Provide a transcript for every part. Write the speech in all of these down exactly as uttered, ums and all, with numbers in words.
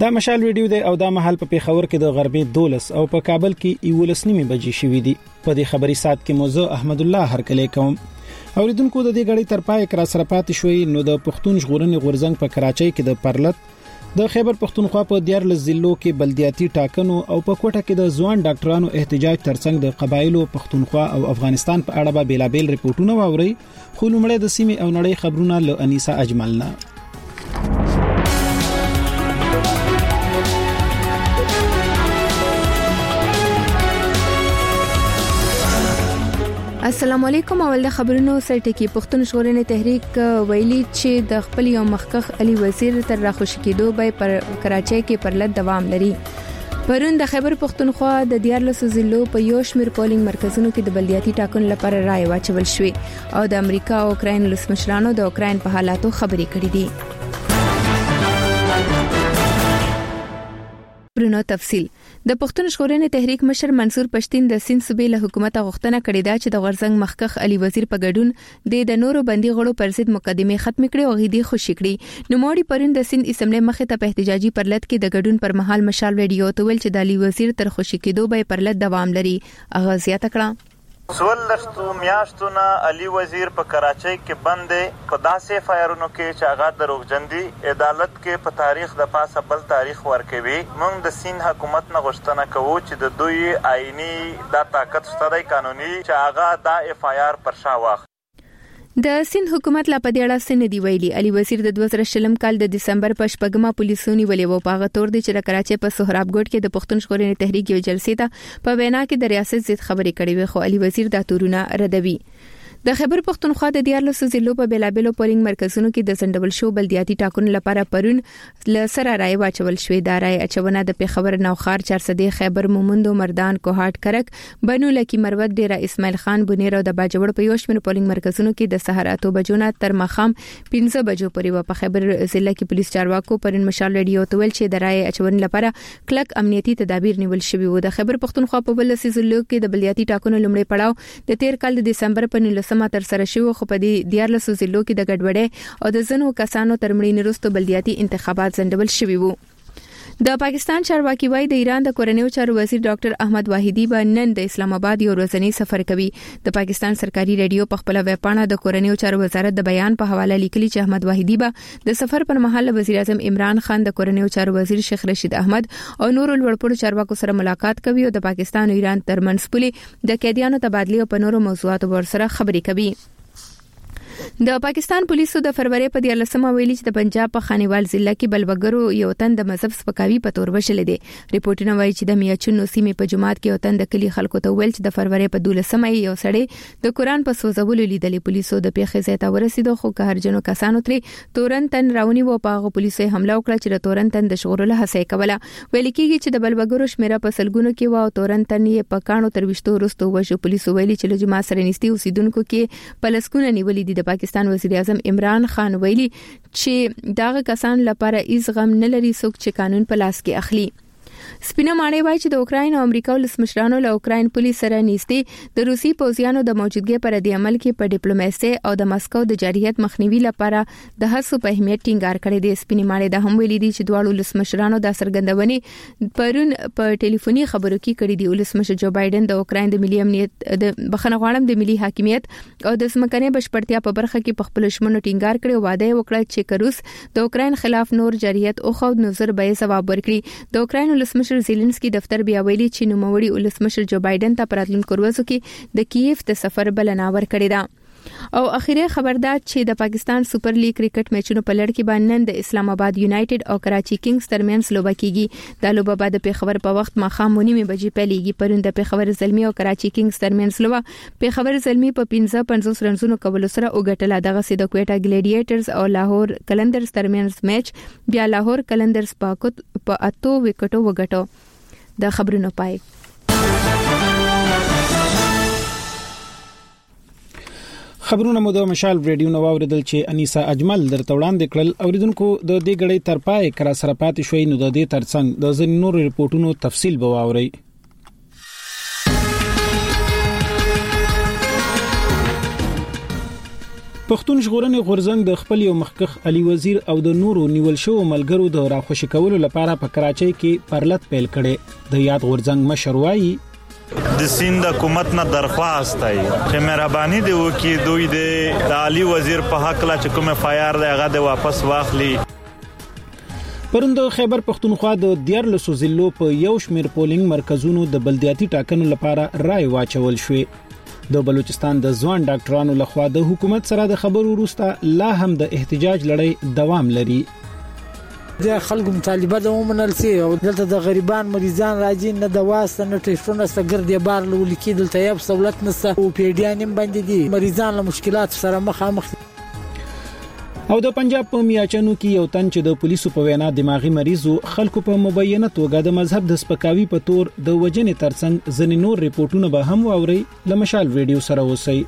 دا مشال ویډیو دی او دا مهال په پیښور کې د غربي دولس او په کابل کې یولس نیمه بجې شوې دي. په دې خبري سات کې موضوع احمد الله هرکلی کوم. اوریدونکو د دې غړي تر پای کرا سره پاتې شوي نو د پښتون ژغورنې غورځنګ په کراچۍ کې د پرلط د خیبر پښتونخوا په دیارلس ضلعو کې بلدیاتي ټاکنو او په کوټه کې د ځوان ډاکټرانو احتجاج ترڅنګ د قبایلو پښتونخوا او افغانستان په اړه به بیلابل ریپورتونه واوري. خو لومړی د سیمې او نړۍ خبرونه له انیسا اجملنا. السلام علیکم. اول د خبرونو سره ټکی. پښتون ژغورنې تحریک ویلي چې د خپل یو مخکخ علي وزیر تر راخوشي کېدو به پر کراچۍ کې پرلط دوام لري. پرون د خیبر پښتونخوا د دیارلس ضلعو په یو شمېر پولینګ مرکزونو کې د بلدیاتي ټاکنو لپاره رائے واچول شوې او د امریکا او اوکراین ولسمشرانو د اوکراین په حالاتو خبرې کړې دي. پرونو تفصیل. د پښتون ژغورنې تحریک مشر منصور پښتين د سند صوبې له حکومت غوښتنه کړې ده چې د غورځنګ مخکخ علي وزیر په ګډون د نورو بندي غړو پر ضد مقدمه ختم کړي او غیدي خوشی کړي. نو موړي پرون د سند اسمبلی مخې ته په احتجاجي پرلط کې د ګډون پر مهال مشال ویډیو ته ویل چې د علي وزیر تر خوشی کېدو به پرلط دوام لري. اغه زیاته کړه سولستو میاشتونه علي وزیر په کراچۍ کې بندې په داسې فایرونو کې چې هغه دروغجندي عدالت کې په تاریخ د پاسه بل تاریخ ورکوي. موږ د سین حکومت نه غوښتنه کوو چې د دوی آئینی دا طاقت شته دی قانوني چې هغه دا اف آی آر پر شا واخلي. د سند حکومت لا په دې اړه سند دی ویلي. علي وزیر د دوه زره شلم کال د دسمبر په شپږمه پولیسونی ولې و پاغه تور دي چې د کراچۍ په سهراب ګوټ کې د پښتون ژغورنې تحریک یو جلسې ته په وینا کې د ریاست ضد خبرې کړې وي خو علي وزیر دا تورونه ردوي. د خیبر پښتونخوا د دیارلس ضلعو په بیلابلو پولینګ مرکزونو کې د زندبل شو بلدیاتي ټاکنو لپاره پرون ل سره رائے واچول شوې. دا رائے اچونه د پیښور نوخار چارسدې خیبر مومندو مردان کوهاټ کرک بنو لکی مروت ډیره اسماعیل خان بنیر او د باجوړ په یو شمېر پولینګ مرکزونو کې د سحر اته بجو نه تر مخام پنځه بجو پورې په خیبر ضلع کې پولیس چارواکو پرون مشال ریډیو ته ویل چې د رائے اچون لپاره کلک امنیتي تدابیر نیول شوي وو. د خیبر پښتونخوا په بل ضلع کې د بلدیاتي ټاکنو لومړی پړاو د تیر کال د دسمبر په نولسمه تر سره شو خو په دې دیارلس ضلعو کې د ګډوډۍ او د زنو کسانو ترمنځ وروسته بلدیاتي انتخابات ځنډول شوي وو. د پاکستان چارواکي وايي د ایران د کورنیو چارو وزیر ډاکټر احمد واحدی به نن د اسلام آباد یو ورځنی سفر کوي. د پاکستان سرکاري ریډیو په خپل ویب پاڼه د کورنیو چارو وزارت د بیان په حواله لیکلي چې احمد واحدی به د سفر پر مهال وزیر اعظم عمران خان د کورنیو چارو وزیر شیخ رشید احمد او نورو لوړپوړو چارواکو سره ملاقات کوي او د پاکستان او ایران ترمنځ پولي د قیدیانو تبادله او په نورو موضوعاتو ورسره خبرې کوي. د پاکستان پولیسو د فروری په دیارلسمه ویلي چې د پنجاب په خانیوال ضلع کې بلوګرو یو تن د مذهب سپکاوي په تور وشل دي. ریپورتونه وایي چې د میاچونو سیمې په جماعت کې یو تن د کلی خلکو ته ویل چې د فروری په دولسمه یو سړی د قران په سوزولو لیدلې. پولیسو د پیښې ځای ته ورسېدو خو قهرجنو کسانو ترې تورن تن راونی وو. په هغه پولیسو حمله وکړه چې د تورن تن د شغورلو هڅه کوله. ویل کېږي چې د بلوګرو شمیره په سلګونو کې و او تورن تن یې په کانو تر وشتو ورستو وشو. پولیسو ویلي چې له جماعت سره نږدې اوسیدونکو کې پلسکونه نیولې دي. د پاکستان وزیر اعظم عمران خان ویلي چې داغه کسان لپاره هیڅ غم نه لري څوک چې قانون په لاس کې اخلي. سپینه ماڼۍ وایي چې د اوکراین او امریکا ولسمشرانو له اوکراین پولیس سره نږدې د روسي پوځیانو د موجودګۍ پر د عمل کې په ډیپلوماسي او د مسکو د جارحیت مخنیوي لپاره د هڅو په اهمیت ټینګار کړی دی. سپینه ماڼۍ د هم ویلي دي چې دواړو ولسمشرانو د سرګندونې پرون په ټلیفوني خبرو کې کړې دي. ولسمشر جو بایدن د اوکراین د ملي امنیت د بخښنه غواړم د ملي حاکمیت او د ځمکنۍ بشپړتیا په برخه کې په خپل شمنو ټینګار کړي او وعده وکړه چې کروس د اوکراین خلاف نور جارحیت او خو نظر به جواب ورکړي. د اوکراین ولسمشر زيلنسکي دفتر بیا ویلي چې نوموړي ولسمشر جو بایدن ته پراتلونکو ورځو کې د کیف د سفر بلنه ورکړې ده. او اخیری خبردار چې د پاکستان سپر لیګ کرکټ میچونو په لړ کې باندې نن د اسلام آباد یونایټډ او کراچي کینګز ترمنځ لوبه کیږي. د لوبه بعد پیښور په وخت ماخام ونیمه بجې پیلېږي. پرون د پیښور زلمی او کراچي کینګز ترمنځ لوبه پیښور زلمی په پنځه پنځوس رنزونو کولو سره وګټله. دغه سي د کوټا ګلیډیټرز او لاهور کلندرز ترمنځ میچ بیا لاهور کلندرز په په اتو وکټو وګټو. د خبرونو پای خبرونه مو د مشال ریډیو نو اوریدل چې انیسا اجمل درته وړاندې کړل. اوریدونکو د دې غړې تر پای کرا سره پاتې شوي نو د دې ترڅنګ د ځینو نور ریپورتونو تفصیل به واوري. پښتون ژغورنې غورځنګ د خپل یو مخکخ علي وزیر او د نورو نیول شو ملګرو د راخوشي کولو لپاره په کراچۍ کې پرلط پیل کړي. د یاد غورځنګ مشر وایي د سیند حکومت نه درخواست دی چې مهرباني دی وکړي دوی د علي وزیر په حق لا چې کوم فایر دی هغه د واپس واخلي. پروند خیبر پختونخوا د دیارلسو ضلعو په یو شمېر پولینګ مرکزونو د بلدیاتي ټاکنو لپاره رای واچول شوې. د بلوچستان د ځوان ډاکټرانو لخوا د حکومت سره د خبرو وروسته لا هم د احتجاج لړۍ دوام لري. د خلکو مطالبه د ومنل سي او دلته د غریبان مریضان راځي نه د واسطه نه ټیسټونه سګردي بار لول کې دلته یو سہولت نشته او پیډیانم باندې دي مریضان له مشکلات سره مخامخ. او د پنجاب په میاچنو کې یو تن چې د پولیسو په وینا دماغي مریضو خلکو په مبینه توګه د مذهب د سپکاوي په تور د وجنې ترڅنګ ځینې نور ریپورتونه به هم واوري. لمشال ویډیو سره اوسئ.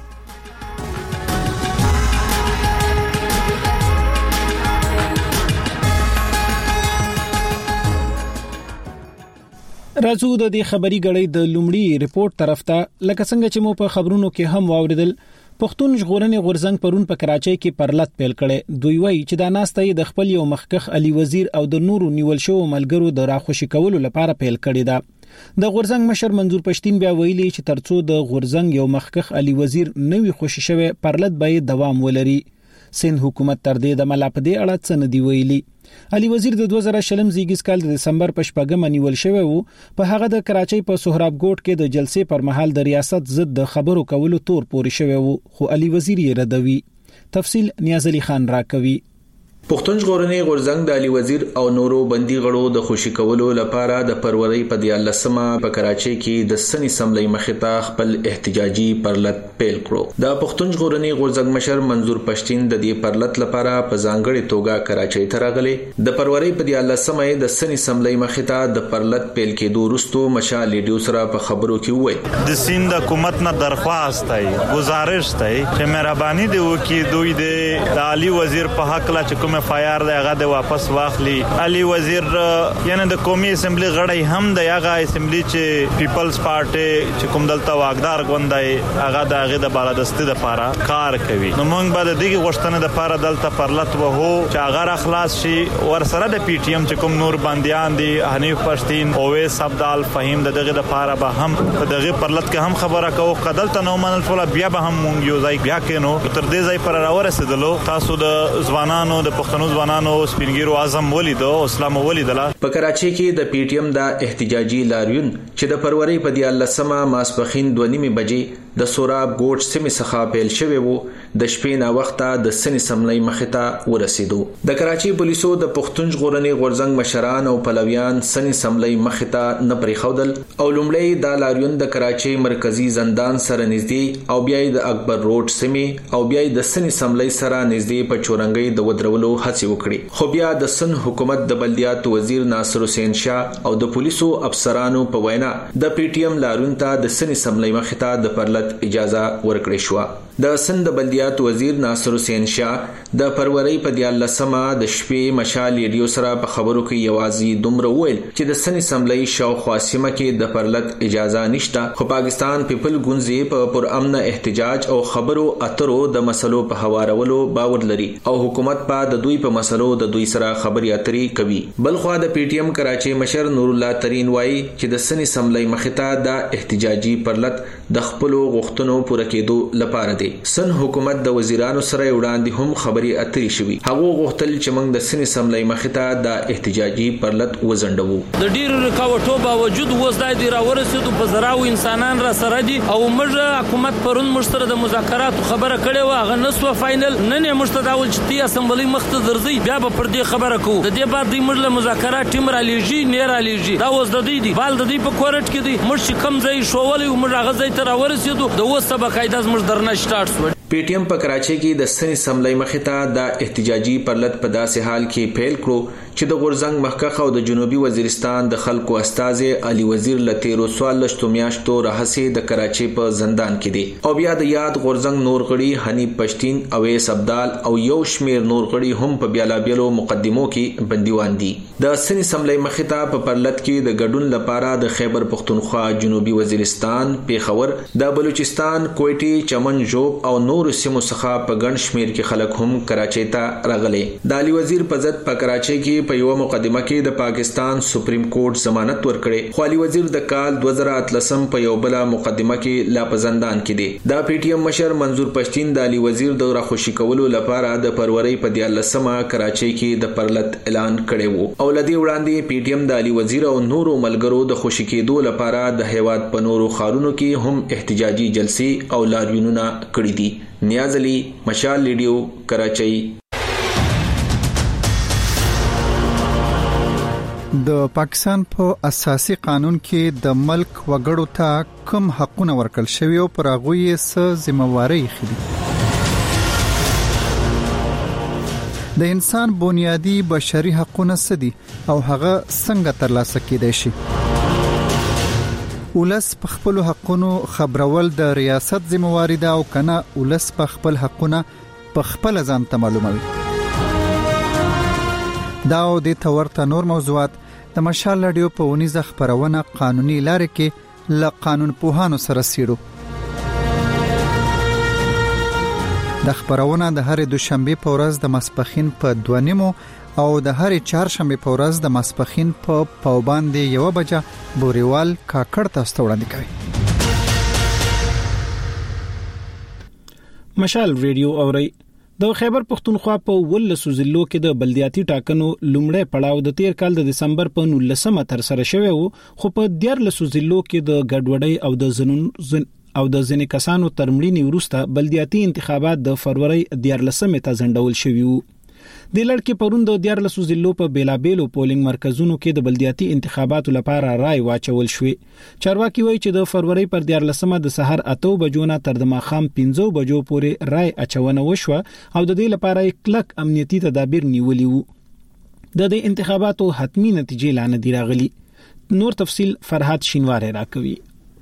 راځو د دې خبري غړې د لومړی ریپورت طرف ته. لکه څنګه چې مو په خبرونو کې هم واوریدل، پښتون ژغورنې غورځنګ پرون په کراچۍ کې پرلط پیل کړي. دوی وایي چې دا ناسته د خپل یو مخکخ علي وزیر او د نورو نیول شو ملګرو د راخوشي کولو لپاره پیل کړي ده. د غورځنګ مشر منظور پښتين بیا ویلي چې ترڅو د غورځنګ یو مخکخ علي وزیر نوې خوشي شوه پرلط به دوام ولري. سند حکومت تر دې د ملاپدې اړه څه نه دی ویلي. علي وزیر د دوه زره شلم زیږیز کال د دسمبر په شپږمه نیول شوی وو. په هغه د کراچۍ په سهراب ګوټ کې د جلسې پر مهال د ریاست ضد د خبرو کولو تور پوري شوی وو، خو علي وزیر یې ردوي. تفصیل نیاز علي خان راکوي. پښتون ژغورنې غورځنګ د علي وزیر او نورو بندي غړو د خوشي کولو لپاره د فروری په دیارلسمه په کراچۍ کې د سن اسمبلی مخې خپل احتجاجي پرلط پیل کړو. د پښتون ژغورنې غورځنګ مشر منظور پښتين د دې پرلط لپاره په ځانګړي توګه کراچۍ ته راغلی. د فروری په دیارلسمه د سن اسمبلی مخې د پرلط پیل کېدو وروسته مشال لیډیو سره په خبرو کې وایي د سیند حکومت نه درخواست دی گزارش دی چې مهرباني دی وکړي دوی د علي وزیر په حق لا چې کوم فایر دی هغه د واپس واخلي. علي وزیر یعنی د قومي اسمبلی غړی هم د هغه اسمبلی چې پیپلز پارټي چې کوم دلته واګدار غوندای هغه د هغه د بالادستي لپاره کار کوي. نو موږ به د دې غوښتنې لپاره دلته پرلط وو چې هغه اخلاص شي ور سره د پی ټی ایم چې کوم نور باندیان دي حنیف پښتين اویس عبدال فهیم دغه لپاره به هم په دغه پرلط کې هم خبره کوو. قدلته نو منل فل بیا به هم مونږ یو ځای بیا کینو تر دې ځای پر راورسېدلو. تاسو د ځوانانو د پښتنو ځوانانو سپینګیرو اعظم ولیدو اسلام ولیدله. په کراچۍ کې د پی ټی ایم د احتجاجي لاریون چې د فروری په دیارلسمه ماسپخین دوه نیمه بجې د سوراب ګوټ سیمې څخه پیل شوی وو د شپې نا وخته د سن اسمبلی مخې ته ورسېدو. د کراچۍ پولیسو د پښتون ژغورنې غورځنګ مشران او پلویان سن اسمبلی مخې ته نه پریښودل او لومړی د لاریون د کراچۍ مرکزی زندان سره نږدې او بیا د اکبر روډ سیمې او بیا د سن اسمبلی سره نږدې په چورنګۍ د ودرولو هڅه وکړي. خو بیا د سن حکومت د بلدیات وزیر ناصر حسین شاه او د پولیسو افسرانو په وینا د پی ټی ایم لاریون ته د سن اسمبلی مخې ته د پرلط اجازه ورکړې شو. د سند بلدیات وزیر ناصر حسین شاه د فروری په دیارلسمه د شپې مشال لیډیو سره په خبرو کې یوازې دومره ویل چې د سن اسمبلی شاوخوا سیمه کې د پرلط اجازه نشته، خو پاکستان پیپل ګوندز په پرامن احتجاج او خبرو اترو د مسلو په هوارولو باور لري او حکومت په د دوی په مسلو د دوی سره خبري اترې کوي. بلخوا د پی ټی ایم کراچۍ مشر نور الله ترين وایي چې د سن اسمبلی مخې ته د احتجاجي پرلط د خپل غوښتنو پوره کېدو لپاره دی. سن حکومت د وزیرانو سره وړاندې هم خبري اترې شوي. هغه غوښتل چې موږ د سن اسمبلی مخې ته د احتجاجي پرلط وزندو. د ډیرو رکاوټو باوجود وځای دی راورسېدو په زراو انسانان را سره دي او موږ حکومت پرون مشتره د مذاکرات خبره کړې و هغه نسو فائنل نه نه مشتداول چې تی اسمبلی مخته درځي بیا به پر دې خبره کوو. د دې بعد د موږ له مذاکرات ټیم را لېږي نه را لېږي دا اوس د دې دی بال د دې په کورټ کې دی موږ کم ځای شوولې موږ هغه ځای ته راورسېدو د اوس سبا قاعده موږ درنه سٹارټ شو. پی ټی ایم په کراچۍ کې د سن اسمبلی مخې ته د احتجاجي پرلط په داسې حال کې پیل کړو چې د غورزنګ مخکخ او د جنوبي وزیرستان د خلکو استاذ علي وزیر لتیرو سوال لشتو میاشتو راهسي د کراچي په زندان کې دي او بیا د یاد غورزنګ نور غړي حنیف پښتين اویس ابدال او یو شمیر نور غړي هم په بیلابیلو مقدمو کې بندیوان دي. د سنی سملې مخته په پرلط کې د ګډون لپاره د خیبر پختونخوا جنوبي وزیرستان پیښور د بلوچستان کوټي چمن جوب او نور سیمو څخه په ګڼ شمیر کې خلک هم کراچۍ ته راغلي. د علي وزیر په ضد په کراچۍ کې په یو مقدمه کې د پاکستان سپریم کورټ ضمانت ورکړي خو علي وزیر د کال دوه زره اتلسم په یو بل مقدمه کې لا په زندان کې دی. د پی ټی ایم مشر منظور پښتين د علي وزیر د راخوشي کولو لپاره د فروری په دیارلسمه کراچۍ کې د پرلط اعلان کړی وو او لدی وړاندې پی ټی ایم د علي وزیر او نورو ملګرو د خوشی کېدو لپاره د هیواد په نورو ښارونو کې هم احتجاجي جلسې او لاریونونه کړي دي. نیاز علي، مشال ریډیو، کراچۍ. د پاکستان په اساسي قانون کې د ملک وګړو ته کوم حقونه ورکړل شوی او پر هغه یې څه ذمہواری خېدي. د انسان بنیادی بشري حقونه څه دي او هغه څنګه ترلاسه کېدای شي؟ ولس په خپل حقونو خبرول د ریاست ذمہواری ده او کنه ولس په خپل حقونه په خپل ځان ته معلوموي. دا او د تورته نور موضوعات د مشال رادیو په ونیزه خبرونه قانوني لارې کې ل قانون پوهانو سره سیرو. د خبرونه د هر دوشنبه په ورځ د ماسپخین په دوه نیمو او د هر چهارشنبه په ورځ د ماسپخین په پاوباندې یو بجه بوريوال کاکړ تاسو وړاندې کوي. مشال ریډیو اوري. د خیبر پختونخوا په ولسو ضلعو کې د بلدیاتي ټاکنو لومړی پړاو د تیر کال د دسمبر په نولسمه تر سره شوی وو خو په دیارلسو ضلعو کې د ګډوډۍ او د زنون او د ځینې کسانو ترمړینې وروسته بلدیاتي انتخابات د فروری دیارلسمه ته ځنډول شوی وو. د لړکې پرون د دیارلسو ضلعو په بیلابیلو پولینګ مرکزونو کې د بلدیاتي انتخاباتو لپاره رای واچول شوی. چارواکي وایي چې د فروری پر دیارلسمه د سحر اته بجو نه تر د ماخام پنځه بجو پورې رای اچونه وشوه او د دې لپاره کلک امنیتي تدابیر نیولي وو. د دې انتخاباتو حتمی نتیجې لا نه دی راغلي. نور تفصیل فرحات شینواری راکوي.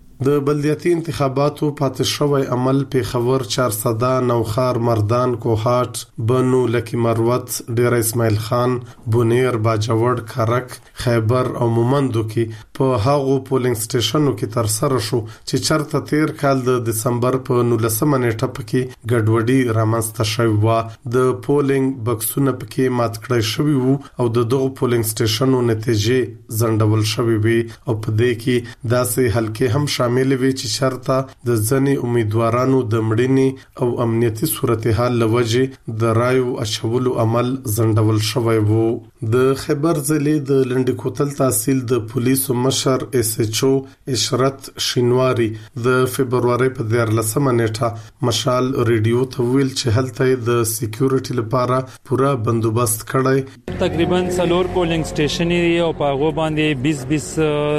د بلدیاتي انتخاباتو پاتې شوی عمل پیښور، چارسده، نوخار، مردان، کوهاټ، بنو، لکی مروت، ډیر اسماعیل خان، بونیر، باجوړ، کرک، خیبر او مومندو کې په هغو پولینګ سټیشنو کې تر سره شو چې چرته تیر کال د دسمبر په نولسمه نیټه پکې ګډوډي رامنځته شوې و. د پولینګ بکسونه پکې مات کړای شوي وو او د دغو پولینګ سټیشنو نتیجې ځنډول شوې وي او په دې کې داسې حلقې هم شامل وي چې شرطه د ځنې امیدوارانو د مړینې او امنیتي صورتحال لوجه د رایو اچولو عمل ځنډول شوی وو. د خیبر ضلع د لنډ کوتل تحصیل د پولیسو مشر اس ایچ او اشرت شینواری د فبرवरी په دیارلسمه نیټه مشال ریډیو ته ویل چې هلته د سکیورټي لپاره پورا بندوبست کړی. تقریبا څلور پولینګ سټیشن دی او په هغه باندې بیس بیس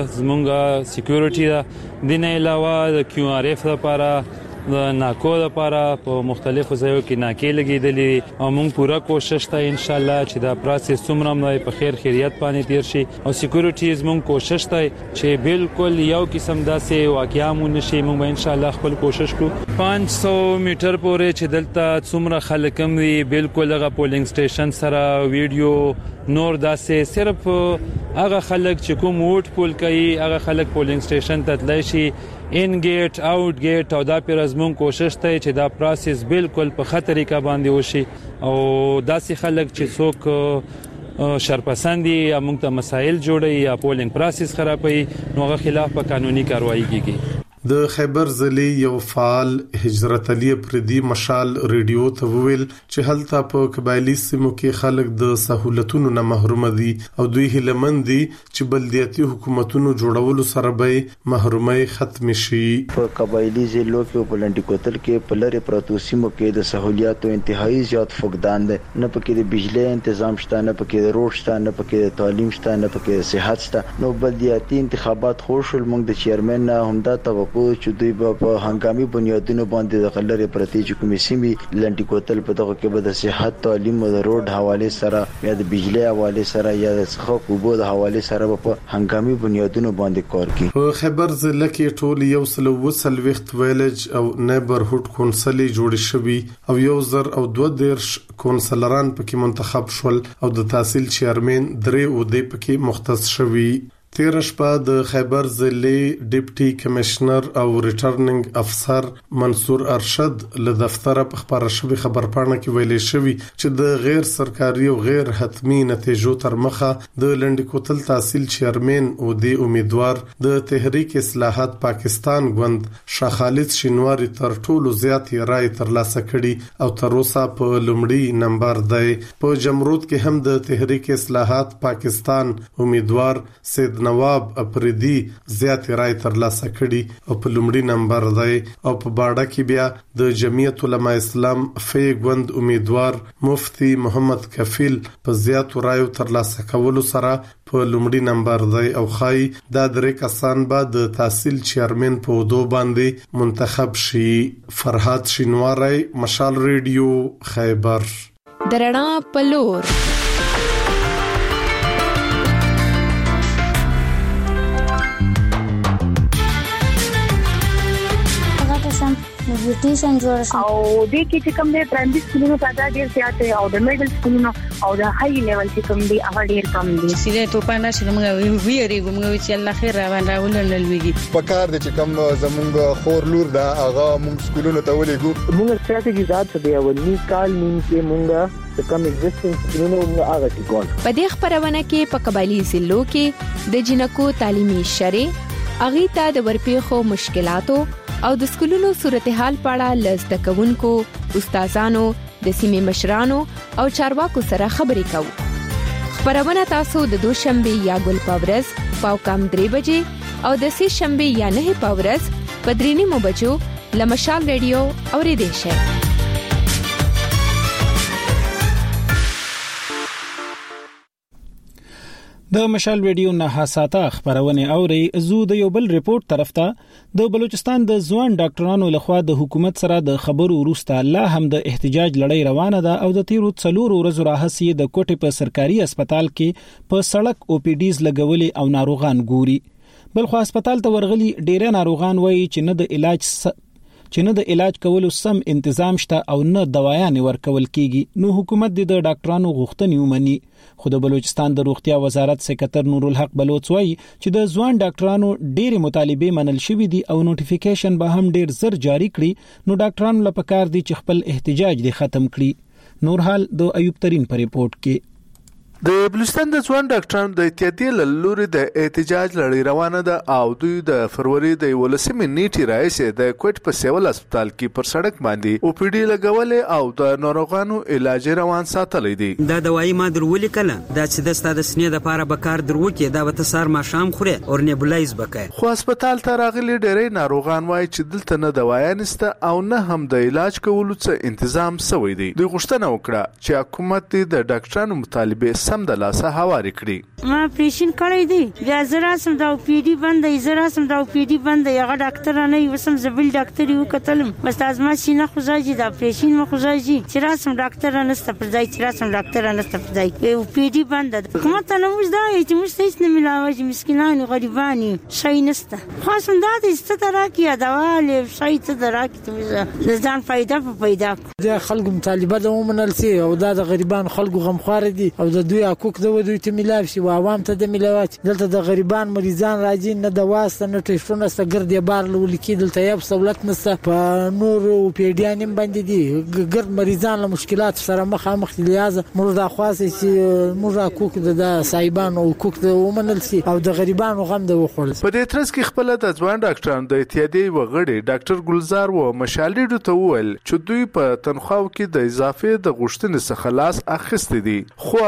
زمونږه سکیورټي ده. د نه علاوه د کیو آر اف لپاره د ناکو لپاره په مختلفو ځایو کې ناکې لګیدلې او موږ پوره کوشش ته ان شاء الله چې دا پروسس څومره مې په خیر خیریت باندې تیر شي او سکیورټي زموږ کوشش ته چې بالکل یو قسم داسې واقعیا مون نشي. موږ ان شاء الله خپل کوشش کوو پنځه سوه میټر پورې چې دلته څومره خلک هم وي بالکل هغه پولینګ سټیشن سره ویډیو نور داسې صرف هغه خلک چې کوم ووټ پول کوي هغه خلک پولینګ سټیشن ته تللی شي ان گیټ اوټ گیټ او دا پر ازمون کوشش ته چې دا پروسس بالکل په خطرې کا باندې وشي او داسې خلک چې څوک شرپسندي یا موږ ته مسایل جوړي یا پولینګ پروسس خرابوي نو هغه خلاف په قانوني کاروایی کیږي. د خیبر ضلع یو فعال هجرت علي پردي مشال ریډیو ته ویل چې هلته په قبایلی سیمو کې خلک د سہولتونو نه محروم دي او دوی هیلمن دي چې بلدیاتي حکومتونو جوړولو سره به محرومي ختم شي. په قبایلی ضلعو کې په لنډی کوتل کې په لری پروتو سیمو کې د سہولیاتو انتهایی زیات فقدان ده. نه پکې د بجلی تنظیم شته، نه پکې د روډ شته، نه پکې د تعلیم شته، نه پکې د صحت شته. نو بلدیاتي انتخابات خوشل موږ د چیرمن نه همدا توقع ورکو چې دوی په هنګامي بنیادونو باندې د غلره پرتی چې کومې سیمې لنډی کوتل په دغه کې به د صحت تعلیم او د روډ حواله سره یا د بجلی حواله سره یا د څخه کوبو د حواله سره په هنګامي بنیادونو باندې کار کوي. په خیبر ضلع کې ټول یو سل وسل وخت ویلج او نیبرهود کونسل جوړ شوی او یو زر او دوه دیرش کونسلران پکې منتخب شول او د تحصیل چیرمن درې او د پکې مختص شوی. تیر شپه د خیبر ضلع ډیپټي کمشنر او ریټرننګ افسر منصور ارشد له دفتر په خبره شوی خبرپاڼه کې ویلي شوی چې د غیر سرکاري او غیر حتمی نتیجو تر مخه د لنډی کوتل تحصیل چیرمن او د امیدوار د تحریک اصلاحات پاکستان ګوند شاه خالد شینواری تر ټولو زیات رائے ترلاسه کړي او تر اوسه په لومړي نمبر دی. په جمرود کې هم د تحریک اصلاحات پاکستان امیدوار سید نواب افریدی زیات رائے ترلاسه کړي او په لومړي نمبر دی او په باډه کې بیا د جمعیت علماء اسلام فی ګوند امیدوار مفتی محمد کفیل په زیات رائے ترلاسه کولو سره په لومړي نمبر دی او خای دا درې کسان به د تحصیل چیرمن په دو باندې منتخب شي. فرحات شینواری، مشال ریډیو، خیبر. درنا پلور نیوټریشن جوړ شو او د کې چې کوم د پرایمري سکولونو تعداد ډیر زیات دی او د میډل سکولونو او د های لیول چې کوم دی هغه ډیر کم دی. سیده توپانه چې موږ ویریږو موږ چې الله خیر روان راولل لويږي په کار د چې کوم زمونږ خور لور دا هغه موږ سکولونو ته ولېګو. موږ ستراتیژي ذات دی او نیم کال نیم کې موږ د کوم ایگزیسټنس سکولونو موږ هغه ټیکول. په دې خبرونه کې په قبایلی ضلعو کې د جنکو تعلیمي شرې اغي ته د ورپېخو مشکلاتو او د سکولونو صورتحال په اړه لزده کوونکو، استادانو، د سیمې مشرانو او چارواکو سره خبرې کوو. خبرونه تاسو د دوشنبه یا ګل پاورز پاو کام درې بجې او د سې شنبه یا نه پاورز په درې نیمو بجو لمشال ریډیو اوریدئ شئ. د مشال ریډیو نه حساسه خبرونه اوري. زو د یو بل ریپورت طرف ته د بلوچستان د ځوان ډاکټرانو لخوا د حکومت سره د خبرو وروسته لا هم د احتجاج لړۍ روانه ده او د تیرو څلورو ورځو راهسي د کوټې په سرکاري هسپتال کې په سړک او پی ډیز لګولې او ناروغان ګوري. بل خو هسپتال ته ورغلي ډېر ناروغان وایي چې نه د علاج س... چې نه د علاج کولو سم تنظیم شته او نه دوايان ورکول کیږي. نو حکومت د ډاکټرانو غوښتنې ومني. خو د بلوچستان د روغتیا وزارت سکرټر نور الحق بلوچ وایي چې د ځوان ډاکټرانو ډېری مطالبه منل شوې دي او نوټیفیکیشن به هم ډېر زر جاری کړي. نو ډاکټرانو لپاره کار دي چې خپل احتجاج دي ختم کړي. نور حال د ایوب ترين په ریپورت کې. د بلوچستان د ځوان ډاکټرانو د اتحادیې لوري د احتجاج لړۍ روانه ده او دوی د فروری د ولسمې نیټي راځي د کوټ په سیول هسپتال کې پر سړک باندې او پی ډی لګولې او د ناروغانو علاج روان ساتلې دي. دا دوايي ما درولې کله دا چې د ستاد سنې د لپاره به کار درو کې دا به تسار ما شام خوره او نیبولایز بکای. خو هسپتال ته راغلي ډېرې ناروغان وایي چې دلته نه دوايان نشته او نه هم د علاج کولو څه تنظیم شوی دی. دوی غوښتنه وکړه چې حکومت د ډاکټرانو مطالبه سم د لاسه هواري کړي. ما پریشن کړی دی بیا زرا سم دا پی ډی باندې زرا سم دا پی ډی باندې هغه ډاکټر نه وسم زبل ډاکټر یو کتلم بس ازما سینه خوځي دا پریشن مخ خوځي چې را سم ډاکټر نه ست پر ځای چې را سم ډاکټر نه ست پر ځای یو پی ډی باندې حکومت نه موږ دا چې موږ هیڅ نه ملاوي مسکینان غریبانی شي نسته خاصم دا د ستاره کې دواله شي ته دراکې ته ځان فائدہ په پیدا د خلکو مطالبه د ومنل سي او د غریبان خلکو غمخوار دي او د دوی حقوق د دوی ته ملاوي شي او عوام ته د ملاوات دلته د غریبان مریضان راځي نه د واسطه نه ټیشونه سګر دی بار لولیکي دلته یو سہولت نشته په نور او پیډیانم باندې دي ګرد مریضان له مشکلات سره مخامخ دي. لازم موږ د خاصه چې موږ حقوق د صاحبان او حقوق د ومنل سي او د غریبانو غم د وخول. په دې ترڅ کې خپل د ځوان ډاکټرانو د اتحادیې وغړي ډاکټر ګلزار و مشالډو ته وویل چې دوی په تنخواو کې د اضافه د غوښتنې څخه خلاص اخیستې دي خو حکومت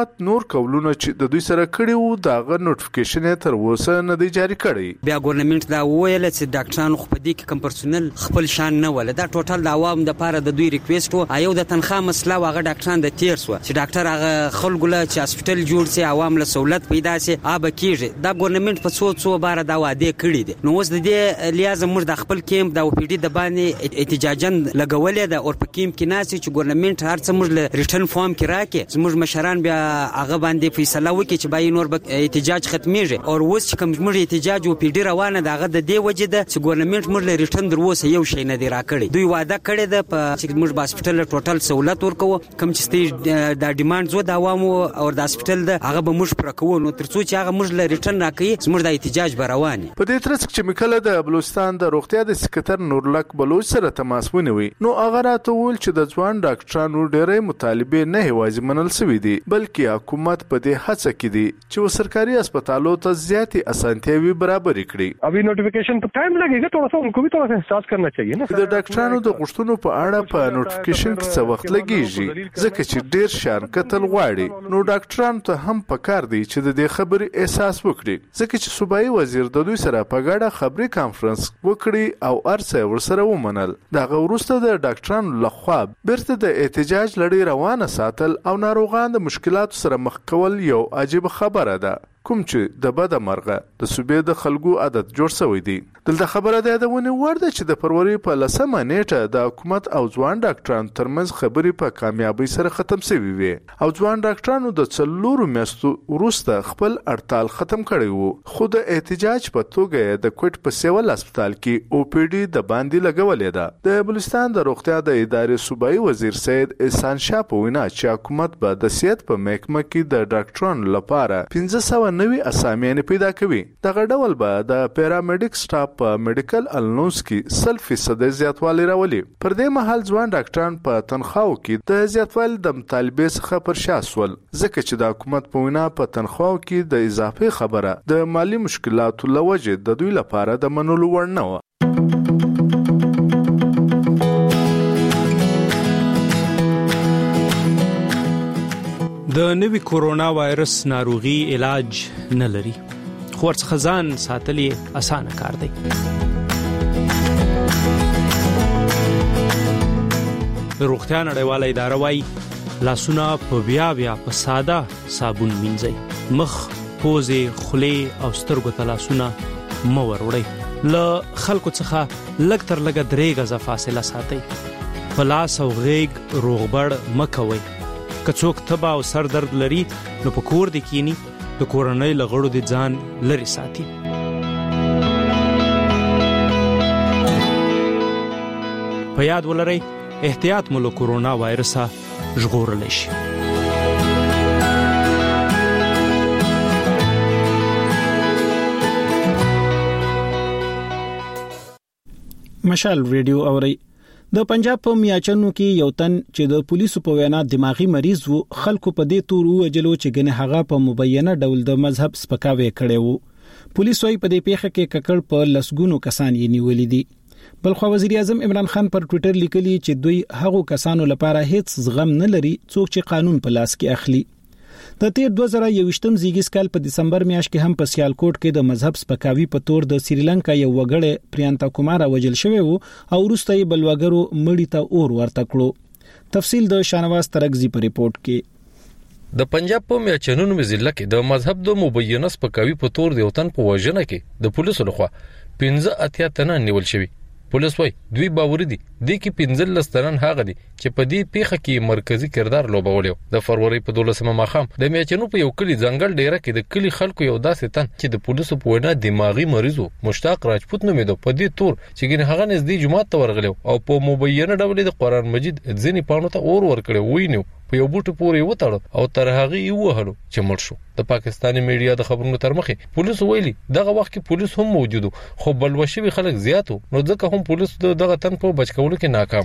حکومت نور کولونه چې د دوی سره کړي وو دغه نوټیفیکیشن تر اوسه نه دی جاری کړی. بیا ګورنمنت دا ویل چې ډاکټرانو خو په دې کې کم پرسونل خپل شان نه ول، دا ټوټل د عوام د پاره د دوی ریکوست وو. ایو د تنخواه مسله واغه ډاکټران د تیر سو چې ډاکټر هغه خلکو له چې هسپټل جوړ سي عوام له سہولت پیدا سي اب کیږي. دا ګورنمنت په څو څو بار دا وعده کړی دي. نو اوس د دې لیاز موږ د خپل کیمپ د او پی ډی د باندې احتجاجن لګولې ده او په کیمپ کې ناسي چې ګورنمنت هر څه موږ له ریټرن فارم کې راکې زموږ مشران بیا هغه باندې فیصله وکړي چې باید نور به احتجاج ختميږي. او اوس چې کوم موږ احتجاج او پی ډی روانه ده هغه د دې وجه ده چې ګورنمنت موږ له ریټرن دروسه یو شی نه دی راکړي. دوی وعده کړی ده په چې موږ په هسپټل ټوټل سہولت ورکو کوم چې ستې د ډیماند زو د عوامو او د هسپټل ده هغه به موږ پر کوو. نو ترڅو چې هغه موږ له ریټرن راکړي زموږ د احتجاج به رواني. په دې ترڅ کې مکله د بلوچستان د روغتیا د سکرټر نورلک بلوچ سره تماس ونیوي. نو هغه راته ویل چې د ځوان ډاکټرانو ډېرې مطالبه نه هیوازي منل سوي دي بلکې حکومت په دې هڅه کې دي چې سرکاري هسپتالوں ته زیاتې اسانتیاوي برابر کړي. ابھی نوٹیفिकेशन تو ٹائم لگے گا تھوڑا سا ان کو بھی تھوڑا سا احساس کرنا چاہیے نا. د ډاکټرانو د غوښتنو په اړه په نوټیفیکیشن کې څه وخت لګیږي ځکه چې ډېر شان کتل غواړي. نو ډاکټرانو ته هم پکار دی چې د دې خبرې احساس وکړي ځکه چې صوبایي وزیر د دوی سره په ګډه خبري کانفرنس وکړي او ارڅه ورسره ومنل. دغه وروسته د ډاکټرانو لخوا بیرته د احتجاج لړۍ روانه ساتل او ناروغان د مشکلاتو سره مخ کول یو عجیب خبره ده کوم چې د بده مرغه د صوبې د خلکو عادت جوړ شوی دی. دلته خبره ده د ونی ورده چې د فروری په لسمه نیټه د حکومت او ځوان ډاکټرانو ترمنځ خبرې په کامیابی سره ختم شوې وي او ځوان ډاکټرانو د څلورو میاشتو وروسته خپل هړتال ختم کړی وو. خو د احتجاج په توګه د کوټ په سیول هسپتال کې او پی ډی د باندې لګولې ده. د بلوچستان د روغتیا د ادارې صوبایي وزیر سید احسان شاه په وینا چې حکومت به د صحت په محکمه کې د ډاکټرانو لپاره پنځه سوه نوي اسامیان پیدا کوي. دغه ډول به د پیرامیډیک سټاف په میډیکل النوس کې سل فیصد زیاتوالی راولي. پر دې مهال ځوان ډاکټران په تنخواو کې د زیاتوالي د مطالبې څخه پر شا سول ځکه چې د حکومت په وینا په تنخواو کې د اضافي خبره د مالی مشکلاتو له وجې د دوی لپاره د منلو وړ نه وه. د نوي کورونا وایرس ناروغي علاج نه لري خو ورڅخه ځان ساتل یې اسانه کار دی. د روغتیا نړیواله اداره وايي لاسونه په بیا بیا په ساده صابون مینځئ. مخ، پوزې، خولې او سترګو ته لاسونه مه وروړئ. له خلکو څخه لږ تر لږه درې غزه فاصله ساتئ. په لاس او غېږ روغبړ مه کوئ. که څوک تبه او سر درد لري نو په کور دی کینی د کورنۍ له غړو د ځان لري ساتي. په یاد ولرئ احتیاط مو له کورونا وایرسه ژغورلی شي. مشال ریډیو اوري. د پنجاب په میاچنو کې یو تن چې د پولیسو په وینا دماغي مریض وو خلکو په دې تور وجلو چې ګنه هغه په مبینه ډول د مذهب سپکاوي کړي وو. پولیس وايي په دې پیښه کې ککړ په لسګونو کسان یې نیولې دي. بلخو وزیر اعظم عمران خان پر ټوئیټر لیکلی چې دوی هغو کسانو لپاره هیڅ زغم نه لري څوک چې قانون په لاس کې اخلي. د تیر دوه زره یوویشتم زیږیز کال په دسمبر میاشت کې هم په سیالکوټ کې د مذهب سپکاوي په تور د سریلانکا یو وګړی پریانتا کومارا وجل شوی وو او وروسته یې بل وګړو مړی ته اور ورته کړو. تفصیل د شانواز ترکزی په ریپورت کې. د پنجاب په میاچنونو ضلع کې د مذهب د مبینه سپکاوي په تور د وطن په وژنه کې د پولیسو لخوا پنځه اتیا تنه نیول شوی. پولیس وايي دوی باوري دي د کې پنځل لسترن هغه دي چې په دې پیښه کې مرکزی کردار لوبولیو. د فروری په دولسمه ماخام د میاچنو په یو کلی ځنګل ډیره کې د کلی خلکو یو داسې تن چې د پولیسو په وینا دماغي مریضو مشتاق راجپوت نومېدو په دې تور چې ګنې هغه نږدې جماعت ته ورغلو او په مبینه ډول د قران مجید ځینې پاڼو ته اور ورکړی وینو په یو بوټو پورې وتاړو او تر هغه یې وهلو چې مړ شو. د پاکستاني میډیا د خبرونو تر مخې پولیس ویلي دغه وخت کې پولیس هم موجود خو بلوشوي خلک زیاتو نو ځکه هم پولیس دغه تن په بچ کولو کې ناکام شو.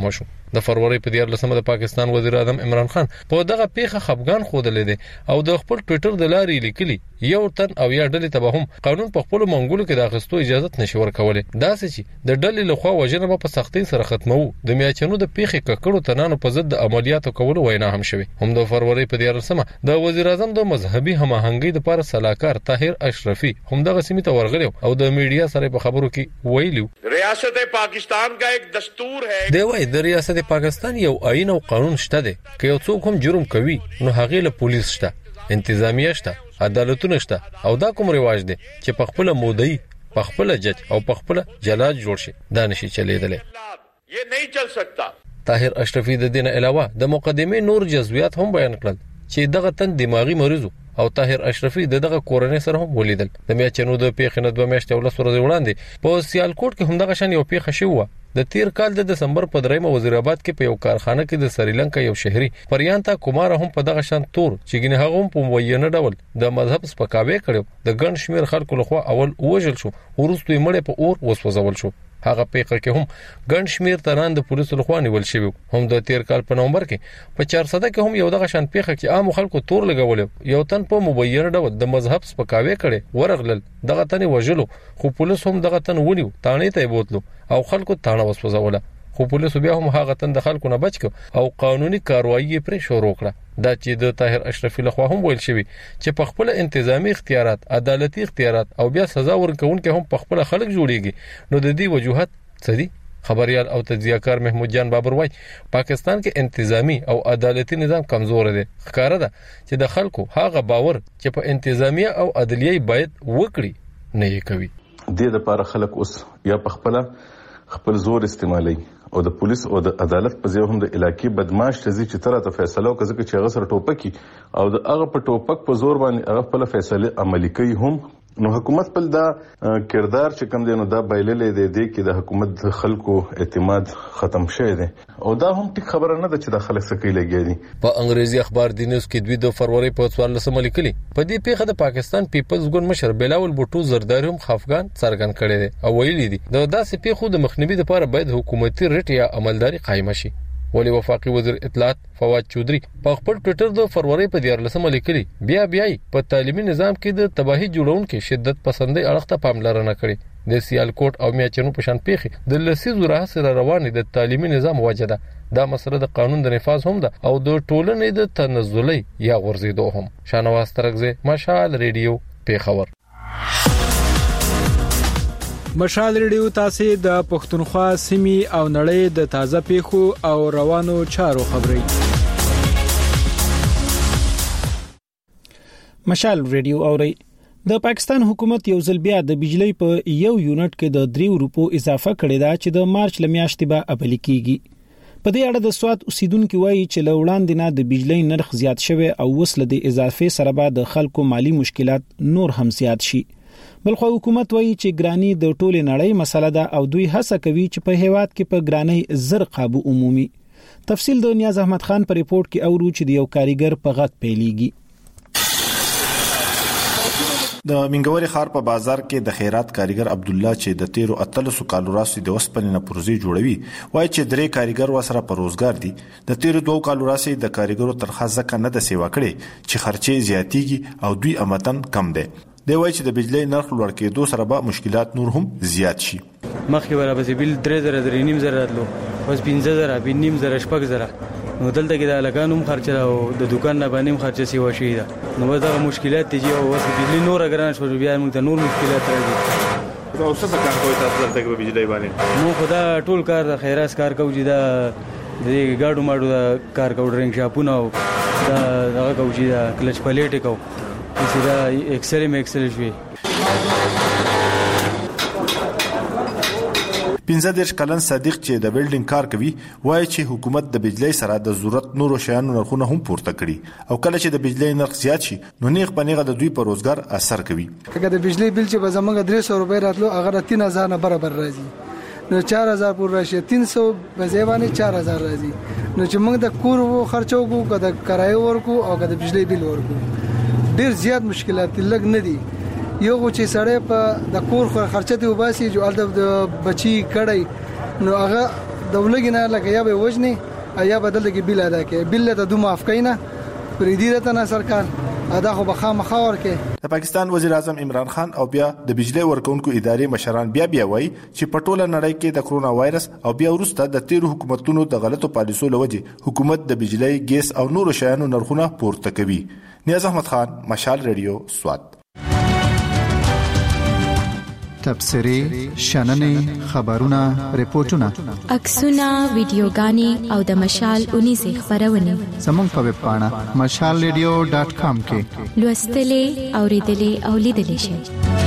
د فروری په دیارلسمه د پاکستان وزیر اعظم عمران خان په دغه پیښه خفګان خوده لیدي او د خپل ټوئیټر د لارې لیکلي یو تن او یا ډلې ته به هم قانون په خپل منګولو کې د اخیستو اجازه نشي ورکولای. دا چې د ډلې لخوا وژنه په سختۍ سره ختمو د میاچنو د پیښې ککړو تنانو په ضد د عملیاتو کولو وینا هم شوه. هم د فروری په دیارلسمه د وزیر اعظم د مذهبي هماهنګۍ لپاره صلاحکار طاهر اشرفي هم دغه سیمه ته ورغلی او د میډیا سره په خبرو کې ویلو ریاست پاکستان کا ایک دستور ہے. دی وای د ریاست پاکستان یو آئین او قانون شته دی که یو څوک هم جرم کوي نو هغه له پولیس شته، انتظامیه شته، عدالتونه شته او دا کوم رواج دی چې په خپل مودي په خپل جج او په خپل جلاج جوړ شي دا نشي چلیدلی. یہ نہیں چل سکتا. طاهر اشرفي د دین علاوه د مقدمه نور جزویات هم بیان کړل چې دغه تن دماغي مریض او طاهر اشرفي دغه کورنۍ سره هم ولیدل. د میاچنو د پیښې نه دوه میاشتې ولس ورځ وړاندې په سیالکوټ کې هم دغه شان یو پیښه شوه. د تیر کال د دسمبر په دریمه وزیرآباد کې په یو کارخانه کې د سریلانکا یو شهري پریانتا کومار هم په دغه شان تور چې ګنه هغه هم په موینه ډول د مذهب سپکاوي کړو د ګڼ شمیر خلکو لخوا اول وژل شو ورسته یې مړ په اور وسوځول شو. هغه پیښه کې هم ګڼ شمیر تران د پولیسو لخوا نیول شوی. هم د تیر کال په نومبر کې په چهارصد کې هم یو دغه شان پیښه کې عام خلکو تور لګول یو تن په مبینه ډول د مذهب سپکاوي کړي ورغلل دغه تن وژلو خو پولیس هم دغه تن ونیو تانې ته بوتلو او خلکو تانه وسوځوله خو پولیس بیا هم هغه تن د خلکو نه بچ کو او قانوني کاروایی پرې شروع کړه. دا چې د طاهر اشرفي لخوا هم ویل شوی چې په خپل انتظامی اختیارات عدالتي اختیارات او بیا سزا ورکوونکي هم په خپل خلک جوړیږي نو د دې وجوهات څه دي. خبريال او تجزیه‌کار محمود جان بابر وای پاکستان کې انتظامی او عدالتي نظام کمزور دی. ښکاره ده چې د خلکو هغه باور چې په انتظامیه او عدلیه باید وکړي نه یې کوي. د دې لپاره خلک اوس یا په خپل خپل زور استعمالي او د پولیس او د عدالت په ځای هم د علاقې بدمعاش تزي چې تر ته فیصله وکړي چې هغه سره ټوپکي او د هغه په ټوپک په زور باندې هغه خپل فیصله عملي کوي. هم نو حکومت په دا کردار چې کوم دی نو دا بایللې دی دی کې د حکومت د خلکو اعتماد ختم شوی دی او دا هم ټیک خبره نه ده چې د خلک سکه لګي دي. په انګریزي اخبار دی نیوز کې دوی د فروری په څوارلسمه لیکلي په دې پیښه د پاکستان پیپلز ګوند مشر بلاول بوټو زرداری هم خفګان څرګند کړی دی او ویلي دي د داسې پیښو د مخنیوي لپاره باید حکومتي رټ یا عملداري قائم شي. ولی وفاقي وزیر اطلاعات فواد چودري په خپل ټوئیټر د فروری په دیارلسمه لیکلي بیا بیا په تعلیمي نظام کې د تباہي جوړونکو شدت پسندۍ اړخ ته پاملرنه کړې. د سیالکوټ او میاچنو په شان پیښې د لسیزو راهیسې را روانې د تعلیمي نظام وجه ده. دا مسله د قانون د نفاذ هم ده او د ټولنې د تنزلي یا غورځېدو هم. شانواز ترغزه مشال ریډیو پیښور. مشال ریډیو تاسو د پښتونخوا سیمې او نړۍ د تازه پیښو او روانو چارو خبري. مشال ریډیو اوري د پاکستان حکومت یو ځل بیا د بجلی په یو یونټ کې د درې روپو اضافه کړې ده چې د مارچ لمیاشتې به عملي کیږي. په دې اړه د سواد اوسیدونکو وایي چې لوړاندې نه د بجلی نرخ زیات شوی او وسله د اضافه سره به د خلکو مالی مشکلات نور هم زیات شي. بلخو حکومت وایي چې ګرانی د ټوله نړۍ مسله ده او دوی هڅه کوي چې په هیواد کې په ګرانی زر قابو عمومي. تفصیل د نیاز احمد خان په ریپورت کې اورو چې د یو کاریګر په غږ پیلېږي. د منګوري خار په بازار کې د خیرات کاریګر عبد الله چې د تیرو اتلسو کالو راستي د وسپنې نه پروژې جوړوي وایي چې درې کاریګر وسره په روزګار دي. د تیرو دوه کالو راستي د کاریګرو ترخه ځکه نه د سیوا کړي چې خرچې زیاتېږي او دوی امتن کم دي. دی وایي چې د بجلی نرخ لوړ کېدو سره به مشکلات نور هم زیات شي. مخکې ولا به بیل درې زره درې نیم زره راتلو بس پنځه زره بین نیم زره شپږ زره نو دلته کې د لګانوم خرچ او د دکان نه باندې خرچ سی وشي دا نو دا مشکلات دي او وس بجلی نور اگران شو بیا موږ ته نور مشکلات راځي. او څه کار کوي تاسو دلته کې بجلی باندې؟ نو خدا ټول کار د خیراس کار کوي دا د ګاډو ماډو کار کوي ډرینګ شاپونه او دا هغه کوي دا کلچ پلیټ کوي چې دا ایکسل می ایکسل شوی. پنځه دیرش کلن صدیق چې د ویلډینګ کار کوي وایي چې حکومت د بجلی سره د ضرورت نورو شیانو نرخونه هم پورته کړي او کله چې د بجلی نرخ زیات شي نو نیغ پنیغه د دوی په روزګار اثر کوي. اگر د بجلی بل چې به زمونږ درې سوه روپۍ راتلو هغه تین هزار نه برابر راځي نو چار هزار پور راشي تین سو په ځای چار هزار راځي نو چې موږ د کور خرچو کو د کرایه ورکو او د بجلی بل ورکو ډیر زیات مشکلات لګ نه دي. یو چې سړی په د کور خرچه دی وباسي جو ال د بچي کړي نو هغه دولګینه لکه یا به وجني یا بدل کې بیل ادا کې بیل ته دوه معاف کینا پرې دی رته نه سرکار ادا خو بخا مخاور کې د پاکستان وزیر اعظم عمران خان او بیا د بجلی ورکونکو ادارې مشران بیا بیا وایي چې په ټوله نړۍ کې د کرونا وایرس او بیا وروسته د تیرو حکومتونو د غلطو پالیسو لوجه حکومت د بجلی ګیس او نورو شیانو نرخونه پورته کوي. نیاز احمد خان، مشال ریډیو، سوات. تبصرې، شننې، خبرونه، ریپورتونه، عکسونه، ویډیوګانې او د مشال اونیزې خبرونه زموږ په ویب پاڼه مشال ریډیو ډاټ کام کې لوستلې، اوریدلې او لیدلې شئ.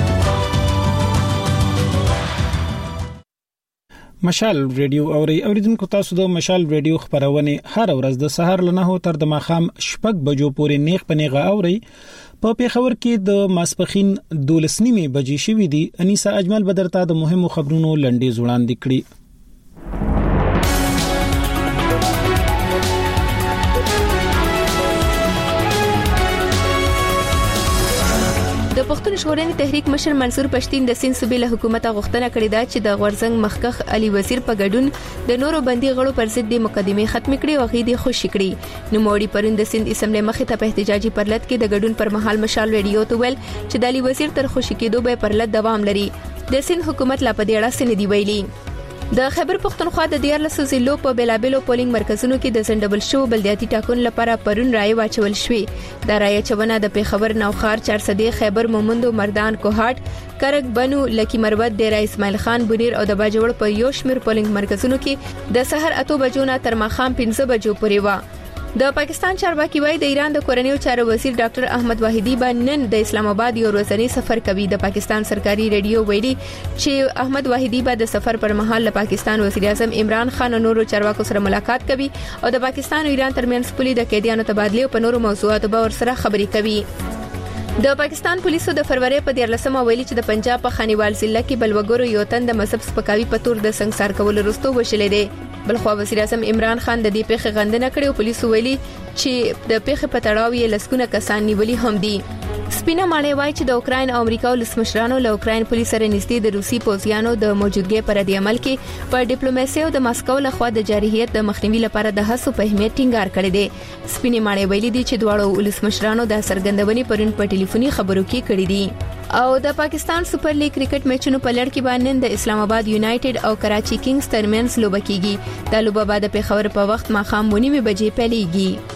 مشال ریډیو اوري اوریدونکو تاسو د مشال ریډیو خبرونه هر ورځ د سهار له نهو تر د ماخام شپږ بجو پورې نیغ پنیغه اوري. په پیښور کې د ماسپخین دولس نیمه بجې شوې دي. انیسا اجمل بدرتا د مهمو خبرونو لنډې وړاندې کړي. د پښتون ژغورنې تحریک مشر منصور پښتین د سین صوبې له حکومت غوښتنه کړې ده چې د غورزنګ مخکخ علي وزیر په ګډون د نورو بندي غړو پر ضد د مقدمه ختم کړي او غیدي خوشی کړي. نو موړي پرند د سند اسمبلی مخې ته په احتجاجي پرلط کې د ګډون پر مهال مشال ریډیو ته ویل چې د علي وزیر تر خوشی کېدو به پرلط دوام لري. د سند حکومت لا په دې اړه سند دی ویلي. د خیبر پختونخوا د دیارلسو ضلعو په بیلابلو پولینګ مرکزونو کې د سندبل شو بلدیاتي ټاکنو لپاره پرون رای واچول شوې. د رای چونه د پیښور، نوخار، چارسدی، خیبر، مومندو، مردان، کوهاټ، کرک، بنو، لکی مروت، ډیرا اسماعیل خان، بونیر او د باجوړ په یو شمیر پولینګ مرکزونو کې د سحر اتو بجو نه تر ماخام پنځه بجو پورې و. د پاکستان چارواکي وايي د ایران د کورنیو چارو وزیر ډاکټر احمد واحدی باندې د اسلام آباد یو ورځنی سفر کوي. د پاکستان سرکاري ریډیو ویلي چې احمد واحدی به د سفر پر مهال له پاکستان وزیر اعظم عمران خان او نورو چارواکو سره ملاقات کوي او د پاکستان او ایران ترمنځ پولي د قیدیانو تبادله او په نورو موضوعاتو به ورسره خبرې کوي. د پاکستان پولیسو د فروری په دیارلسمه ویلي چې د پنجاب په خانیوال ضلع کې بلوګورو یو تن د مذهب سپکاوي په تور د سنگسار کولو وروسته وشلې دی. بلخوا وزیر اعظم عمران خان د دې پیښې غندنه کړې او پولیسو ویلي چې د پیښې په تړاو یې لسګونه کسان نیولي هم دي. سپینا ماڼۍ وایي چې د اوکراین او امریکا ولسمشرانو له اوکراین پولیس سره نږدې د روسي پوځیانو د موجودګۍ پر د عمل کې په ډیپلوماسي او د ماسکو لخوا د جارحیت د مخنیوي لپاره د هڅو په اهمیت ټینګار کړی دی. سپینا ماڼۍ ویلي دي چې دواړو ولسمشرانو د سرګندونې پرون په ټلیفوني خبرو کې کړې دي. او د پاکستان سپر لیګ کرکټ میچونو په لړ کې باندې د اسلام آباد یونایټډ او کراچي کینګز ترمنځ لوبه کیږي. د لوبه بعد په پیښور په وخت ماخام ونیمه بجې پیلېږي.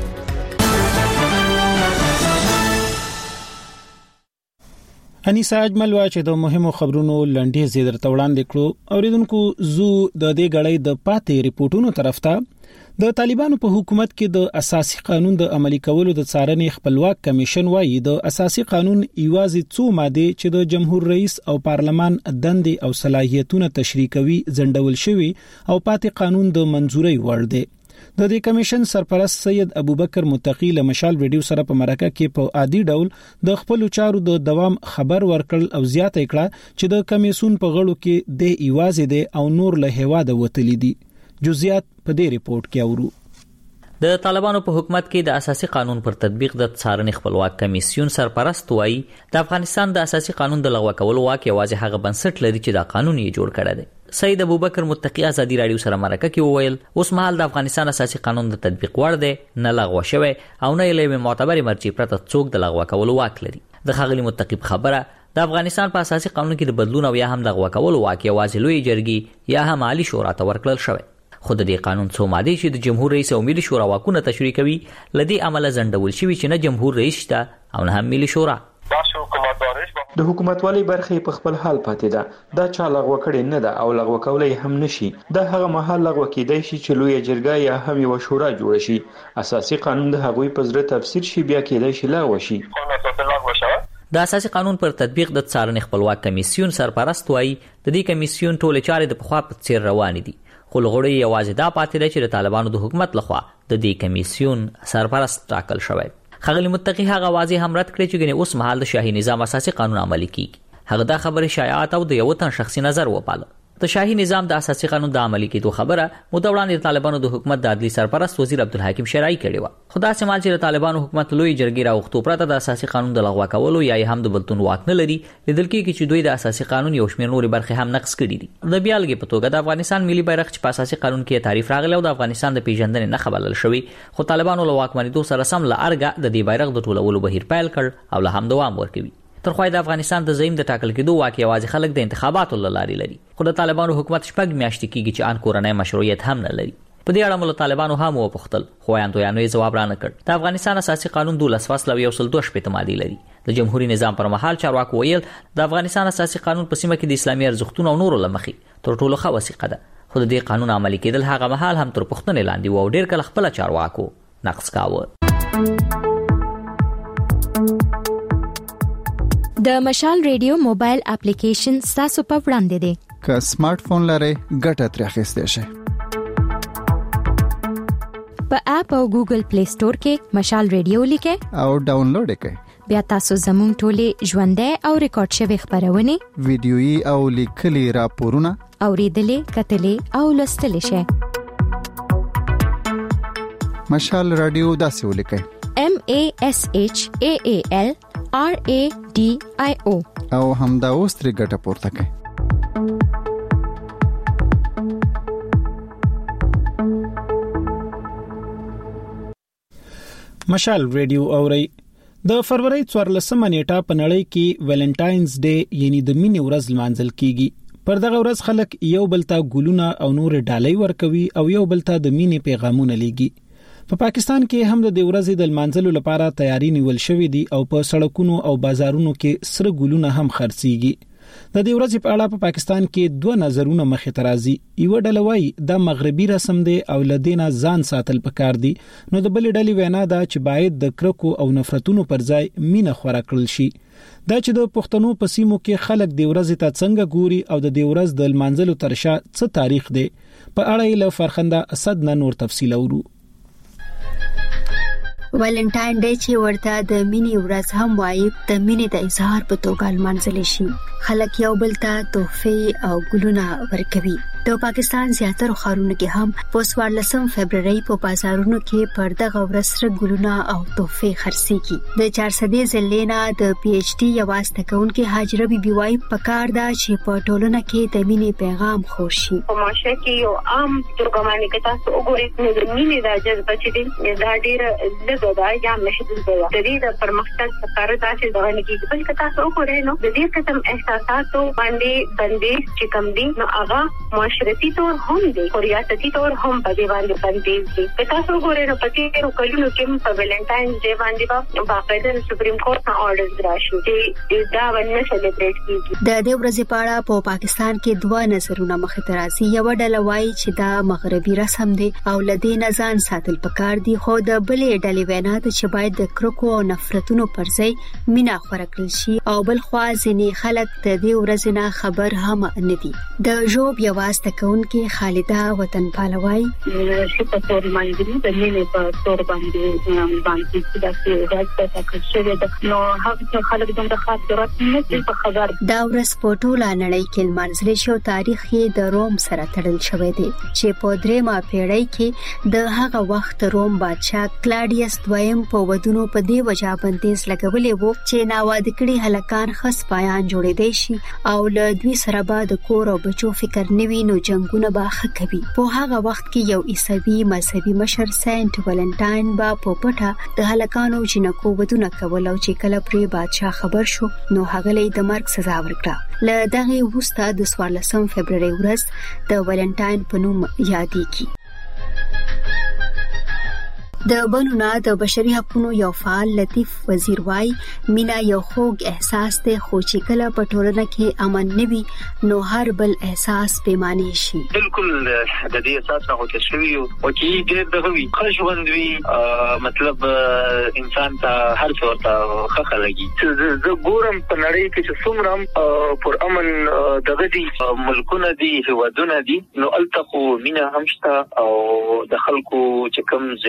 انیسا اجمل وا چې د مهمو خبرونو لنډې زیدر توړاندې کړو. اوریدونکو زو د دې غړې د پاتې ریپورتونو طرف ته د طالبانو په حکومت کې د اساسي قانون د عملي کولو د څارنې خپلواک کمیشن وایي د اساسي قانون ایوازي څو ماده چې د جمهور رئیس او پارلمان دندې او صلاحیتونه تشریح کوي ځندول شوی او پاتې قانون د منځوري وړ دی. د دې کمیشن سرپرست سید ابوبکر متقی له مشال ویډیو سره په مرکه کې په عادي ډول د خپل چارو د دوام خبر ورکړل او زیاته کړه چې د کمیسون په غړو کې د ایوازي دی او نور له هواده وتلی دي. جزئیات په دې ریپورت کې اورو. د طالبانو په حکومت کې د اساسي قانون پر تطبیق د څارنې خپلواک کمیسیون سرپرست وایي د افغانستان د اساسي قانون د لغوه کولو واک یوازې هغه بنسټ لري چې دا قانون یې جوړ کړی دی. سید ابوبکر متقی ازادي رادیو سره مرکه کې وویل اوس مهال د افغانستان اساسي قانون د تطبیق وړ دی، نه لغوه شوی او نه یې معتبر مرجع پرته څوک د لغوه کولو واک لري. د ښاغلي متقی خبره د افغانستان په اساسي قانون کې د بدلون او یا هم لغوه کولو واک یوازې لوی جرګې یا هم عالی شورا ته ورکړل شوی. خو د دې قانون څو ماده چې د جمهور رئیس او ملي شورا واکونه تشریح کوي لدی عمله ځندول شوی چې نه جمهور رئیس شته او نه هم ملي شورا. د حکومتوالي برخې په خپل حال پاتې ده، دا چا لغوه کړي نه ده او لغوه کولای هم نشي. دا هغه مهال لغوه کېدای شي چې لوی جرګه یا هم یو شورا جوړ شي، اساسي قانون د هغوی په زړه تفسیر شي، بیا کېدای شي لغوه شي. د اساسي قانون پر تطبیق د څارنې خپلواک کمیسیون سرپرست وایي د دې کمیسیون ټول چارې د پخوا په څیر روان دي، خو لغړی یوازې دا پاتې ده چې د طالبانو د حکومت لخوا د دې کمیسیون سرپرست ټاکل شوی. خغلی متقی هغه واضح هم رد کړی چې ګنې اوس مهال د شاهي نظام اساسي قانون عملي کیږي. هغه دا خبره شایعات او د یو تن شخصي نظر وپاله. د شاهي نظام د اساسي قانون د عملي کېدو خبره متوړاندې د طالبانو د حکومت د عدلي سرپرست وزیر عبدالحکیم شرعي کړي و. خدا سمال چې د طالبانو حکومت لوی جرګې راوختو پرته د اساسي قانون د لغوه کولو یا هم د بلتون واک نه لري، لیدل کېږي چې دوی د اساسي قانون یو شمېر نورې برخې هم نقض کړي دي. د بیالګې په توګه د افغانستان ملي بیرغ چې په اساسي قانون کې تعریف راغلی او د افغانستان د پیژندنې نه خبرل شوی، خو طالبانو له واکمنېدو سره سم له ارګه د دې بیرغ د ټولولو بهیر پیل کړ او له هم دوام ورکوي. تر خو د افغانستان د زعیم د ټاکل کېدو واقع یوازې خلک د انتخاباتو لاري لري، خو د طالبانو حکومت شپږ میاشتې کېږي چې ان کورنۍ مشروعیت هم نه لري. په دې اړه مول طالبانو هم وپوښتل، خو یانتویانو یې ځواب رانه کړ. د افغانستان اساسي قانون دولس فصل او یو سل دوه شپږ ماده لري. د جمهوریت نظام پر مهال چارواکو ویل د افغانستان اساسي قانون په سیمه کې د اسلامي ارزښتونو او نورو لمخي تر ټولو ښه وثیقه ده، خو د دې قانون عملي کېدل هغه مهال هم تر پوښتنې لاندې و او ډېر کله خپل چارواکو نقص کاوه. د مشال ریډیو موبایل اپلیکیشن تاسو په وړاندې دی. که سمارټ فون لرئ ګټه ترې اخیستئ شئ. په اپ او ګوګل پلی سٹور کې مشال ریډیو لیکئ او ډاونلوډ کړئ. بیا تاسو زموږ ټولې ژوندۍ او ریکارډ شوی خبرونه، ویډیويي او لیکلي راپورونه اوریدلې، کتلې او لوستلې شئ. مشال رادیو داسې ولیکئ: M A S H A A L R A D I O او همدا اوس ترې ګټه پورته کړئ. مشال ریډیو اوري. د فروری څوارلسمه نیټه په نړۍ کې ویلنټاینز ډے یعنی د مینې ورځ لمانځل کیږي. پر دغه ورځ خلک یو بل ته ګلونه او نور ډالۍ ورکوي او یو بل ته د مینې پیغامونه لیږي. په پا پاکستان کې هم د دې ورځې د لمانځلو لپاره تیاری نیول شوې دي او په سړکونو او بازارونو کې سره ګلونه هم خرڅيږي. د دې ورځې په اړه په پا پاکستان کې دوه نظرونه مخې ته راځي. یو ډله وایي د مغربي رسم دی او لدینا ځان ساتل پکار دي، نو د بل ډلې وینا ده چې باید د کرکو او نفرتونو پر ځای مینه خورا کړل شي. دا چې د پښتنو په سیمو کې خلک د ورځې ته څنګه ګوري او د دې ورځ د لمانځلو ترشا څه تاریخ دی، په اړه یې له فرخنده اسد نه نور تفصیل اورو. ویلنټاین ډے چې ورته د مینې ورځ هم وایي، د مینې د اظهار په توګه لمانځل شي. خلک یو بل ته تحفې او ګلونه ورکوي. د پاکستان زیاتره ښارونو کې هم په څوارلسم فبرورۍ په بازارونو کې پر دغه ورځ سره ګلونه او تحفې خرڅېږي. د چارسدې ضلع نه د پی ایچ ډي یوه زده کوونکې هاجره بیبي وایي پکار ده چې په ټولنه کې د مینې پیغام خور شي. په معاشره کې یو عام ترګماني کې تاسو وګورئ نو د مینې د جذبه چې دی دا ډېره لږه ده یا محدود ده. د دې د پرمختګ لپاره تاسو دغه نه کېږي، بلکې تاسو وګورئ نو د دې قسم احساساتو باندې بندیز چې کم دي نو هغه معاشرتي طور هم دی، خو ریاستي طور هم په دې باندې بندیز دی. که تاسو وګورئ نو په تېرو کلونو کې په ویلنټاینز ډے باندې به باقاعده د سپریم کورټ نه اورډرز راشي چې دا ونه سلیبریټ کیږي. د دې ورځې په اړه په پاکستان کې دوه نظرونه مخې ته راځي. یوه ډله وایي چې دا مغربي رسم دی او له دې نه ځان ساتل پکار دي، خو د بلې ډلې وینا ده چې باید د کرکو او نفرتونو پر ځای مینه خوره کړل شي، او بل خوا ځینې خلک د دې ورځې نه خبر هم نه دي. د ژوب یوه زده کوونکې خالده وطنپاله وایي چې په تور باندې د مینې په تور باندې باندې چې داسې ورځ پیدا کړل شوې ده، نو هغه خلک دومره خاص ضرورت نه دي په خبر. دا ورځ په ټوله نړۍ کې لمانځل شوی او تاریخ یې د روم سره تړل شوی دی چې په درېمه پیړۍ کې د هغه وخت روم بادشاه کلاډیس دویم په ودونو په دې وجه بندیز لګولې وو چې ناواده کړي هلکان خاص پایان جوړېدای شي او له دوی سره به د کور او بچو فکر نوي نو جنگونه به ښه کوي. په هغه وخت کې یو عیسوي مذهبي مشر سینټ ولنټاین با په پټه د هلکانو جنکو ودونه کول او چې کله پرې بادشاه خبر شو نو هغه له د مرګ سزا ورکړه. له دغه وروسته د څوارلسم فبرورۍ ورځ د ولنټاین په نوم یادېږي. د بنونه د بشري حقوقو یو فعال لطیف وزیر وای مینا یو خوږ احساس دی، خو چې کله په ټولنه کې امن نه وي نو هر بل احساس پیمانه شي. بالکل د دې احساس نه هوته شوی او چې ډېر دغه وی خوش وندوي مطلب انسان ته هر څه ورته خخه لګي. زه ګورم په نړۍ کې چې څومره پر امن دغه دي ملکونه دي هوادونه دي نو التقو مینا همشته او د خلکو چې کوم ذهنونه دي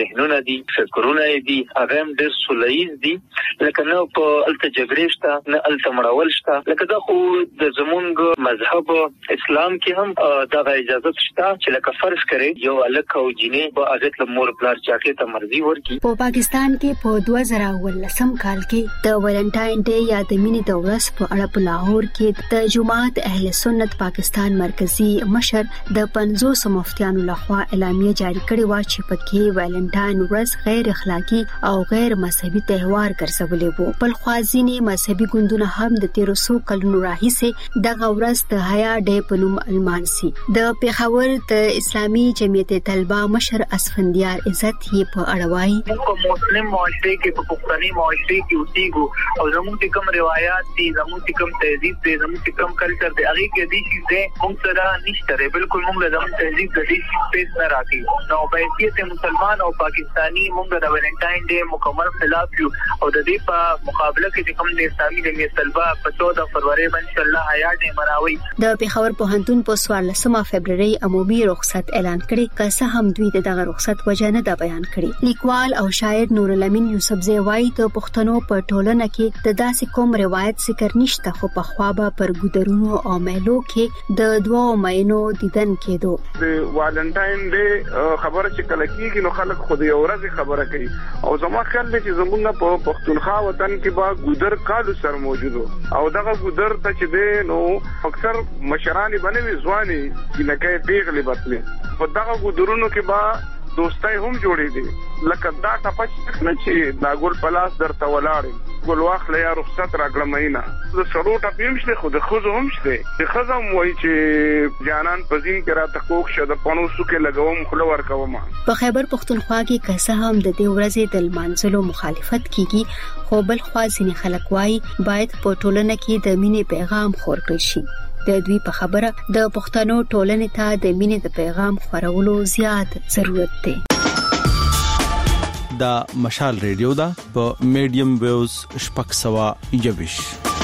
دي فکرونه دي هغه هم ډېر سولهیز دي لکه نه په الته جګړې شته نه الته مړول شته لکه دا خو د زمونږ مذهب اسلام کې هم دا اجازه شته چې لکه فرض کړي یو الک او جنې په هغه له مور پلار چاکه ته مرضی ورکی. په پاکستان کې په دوه زره ولسم کال کې د ویلنټاین ډے یا د مینې د ورځ په اړه په لاهور کې د جماعت اهل سنت پاکستان مرکزی مشر د پنځوس مفتیانو لخوا اعلامیه جاری کړې و چې پکې ویلنټاین ورځ غیر اخلاقی او غیر مذهبي تهوار ګرځولې وو. بل خوازینی مذهبي ګوندونه هم د تیر څو کلونو راهیسې دغه ورځ د حیا ډے په نوم المانسي. د پیښور د اسلامي جمعیت طلبه مشر اسفندیار عزت یې په اړه وایي په مسلم معاشره کې په پښتني معاشره کې اوسېږو او زموږ کوم روایت دي زموږ کوم تهذیب دي زموږ کوم کلچر دی هغه کې دي چې موږ سره نشته ری بالکل موږ له زموږ تهذیب د دې سپیس نه راکې نو په حیثیت مسلمان او پاکستانی موږ د ویلنټاین ډے مکمل خلاف یو او د دې په مقابله کې کوم د اسلامي جمعیت طلبه په چودہ فروری باندې ان شاء الله حیا ډے مناوي. د پیښور پوهنتون په څوارلسمه فبرवरी عمومي رخصت اعلان کړي که څه هم دوی دغه رخصت وجه نه دا بیان کړي. لیکوال او شاعر نور الامین یوسفزی وایي ته پښتنو په ټولنه کې د داسې کوم روایت ذکر نشته خو په خوابه پر ګودرونو او مېلو کې د دوه مېنو دیدن کېدو. د ویلنټاین ډے خبره چې کله کېږي نو خلک خو د یو ورځې خبره کوي او زما خیال دی چې زمونږ په پښتونخوا وطن کې با ګودر کالو سر موجودو او دغه ګودر ته چې دی نو اکثر مشران بنوي ځواني چې لکه پیغلې بتلې په دغه ګودرونو کې با دوستای هم جوړې دي لکه دا ټپچ نه چې دا ګل پلاس درته ولاړ ګل واخله یا رخصت راکړه مینه د سړو ټپیم شته خو د خزو هم شته د خزم وای چې جانان پزین کې را تکوک شه د پونو سوکه لګوم خلو ورکوم. په خیبر پښتونخوا کې کسه هم د دې ورځې د لمانځلو مخالفت کیږي خو بل خوا ځینې خلک وای باید په ټولنه کې د مینې پیغام خور کړی شي. د دوی په خبره د پښتنو ټولنې ته د مینې د پیغام خورولو زیات ضرورت دی. دا مشال ریډیو دا په میډیم ویوز شپږ سوه یوویش.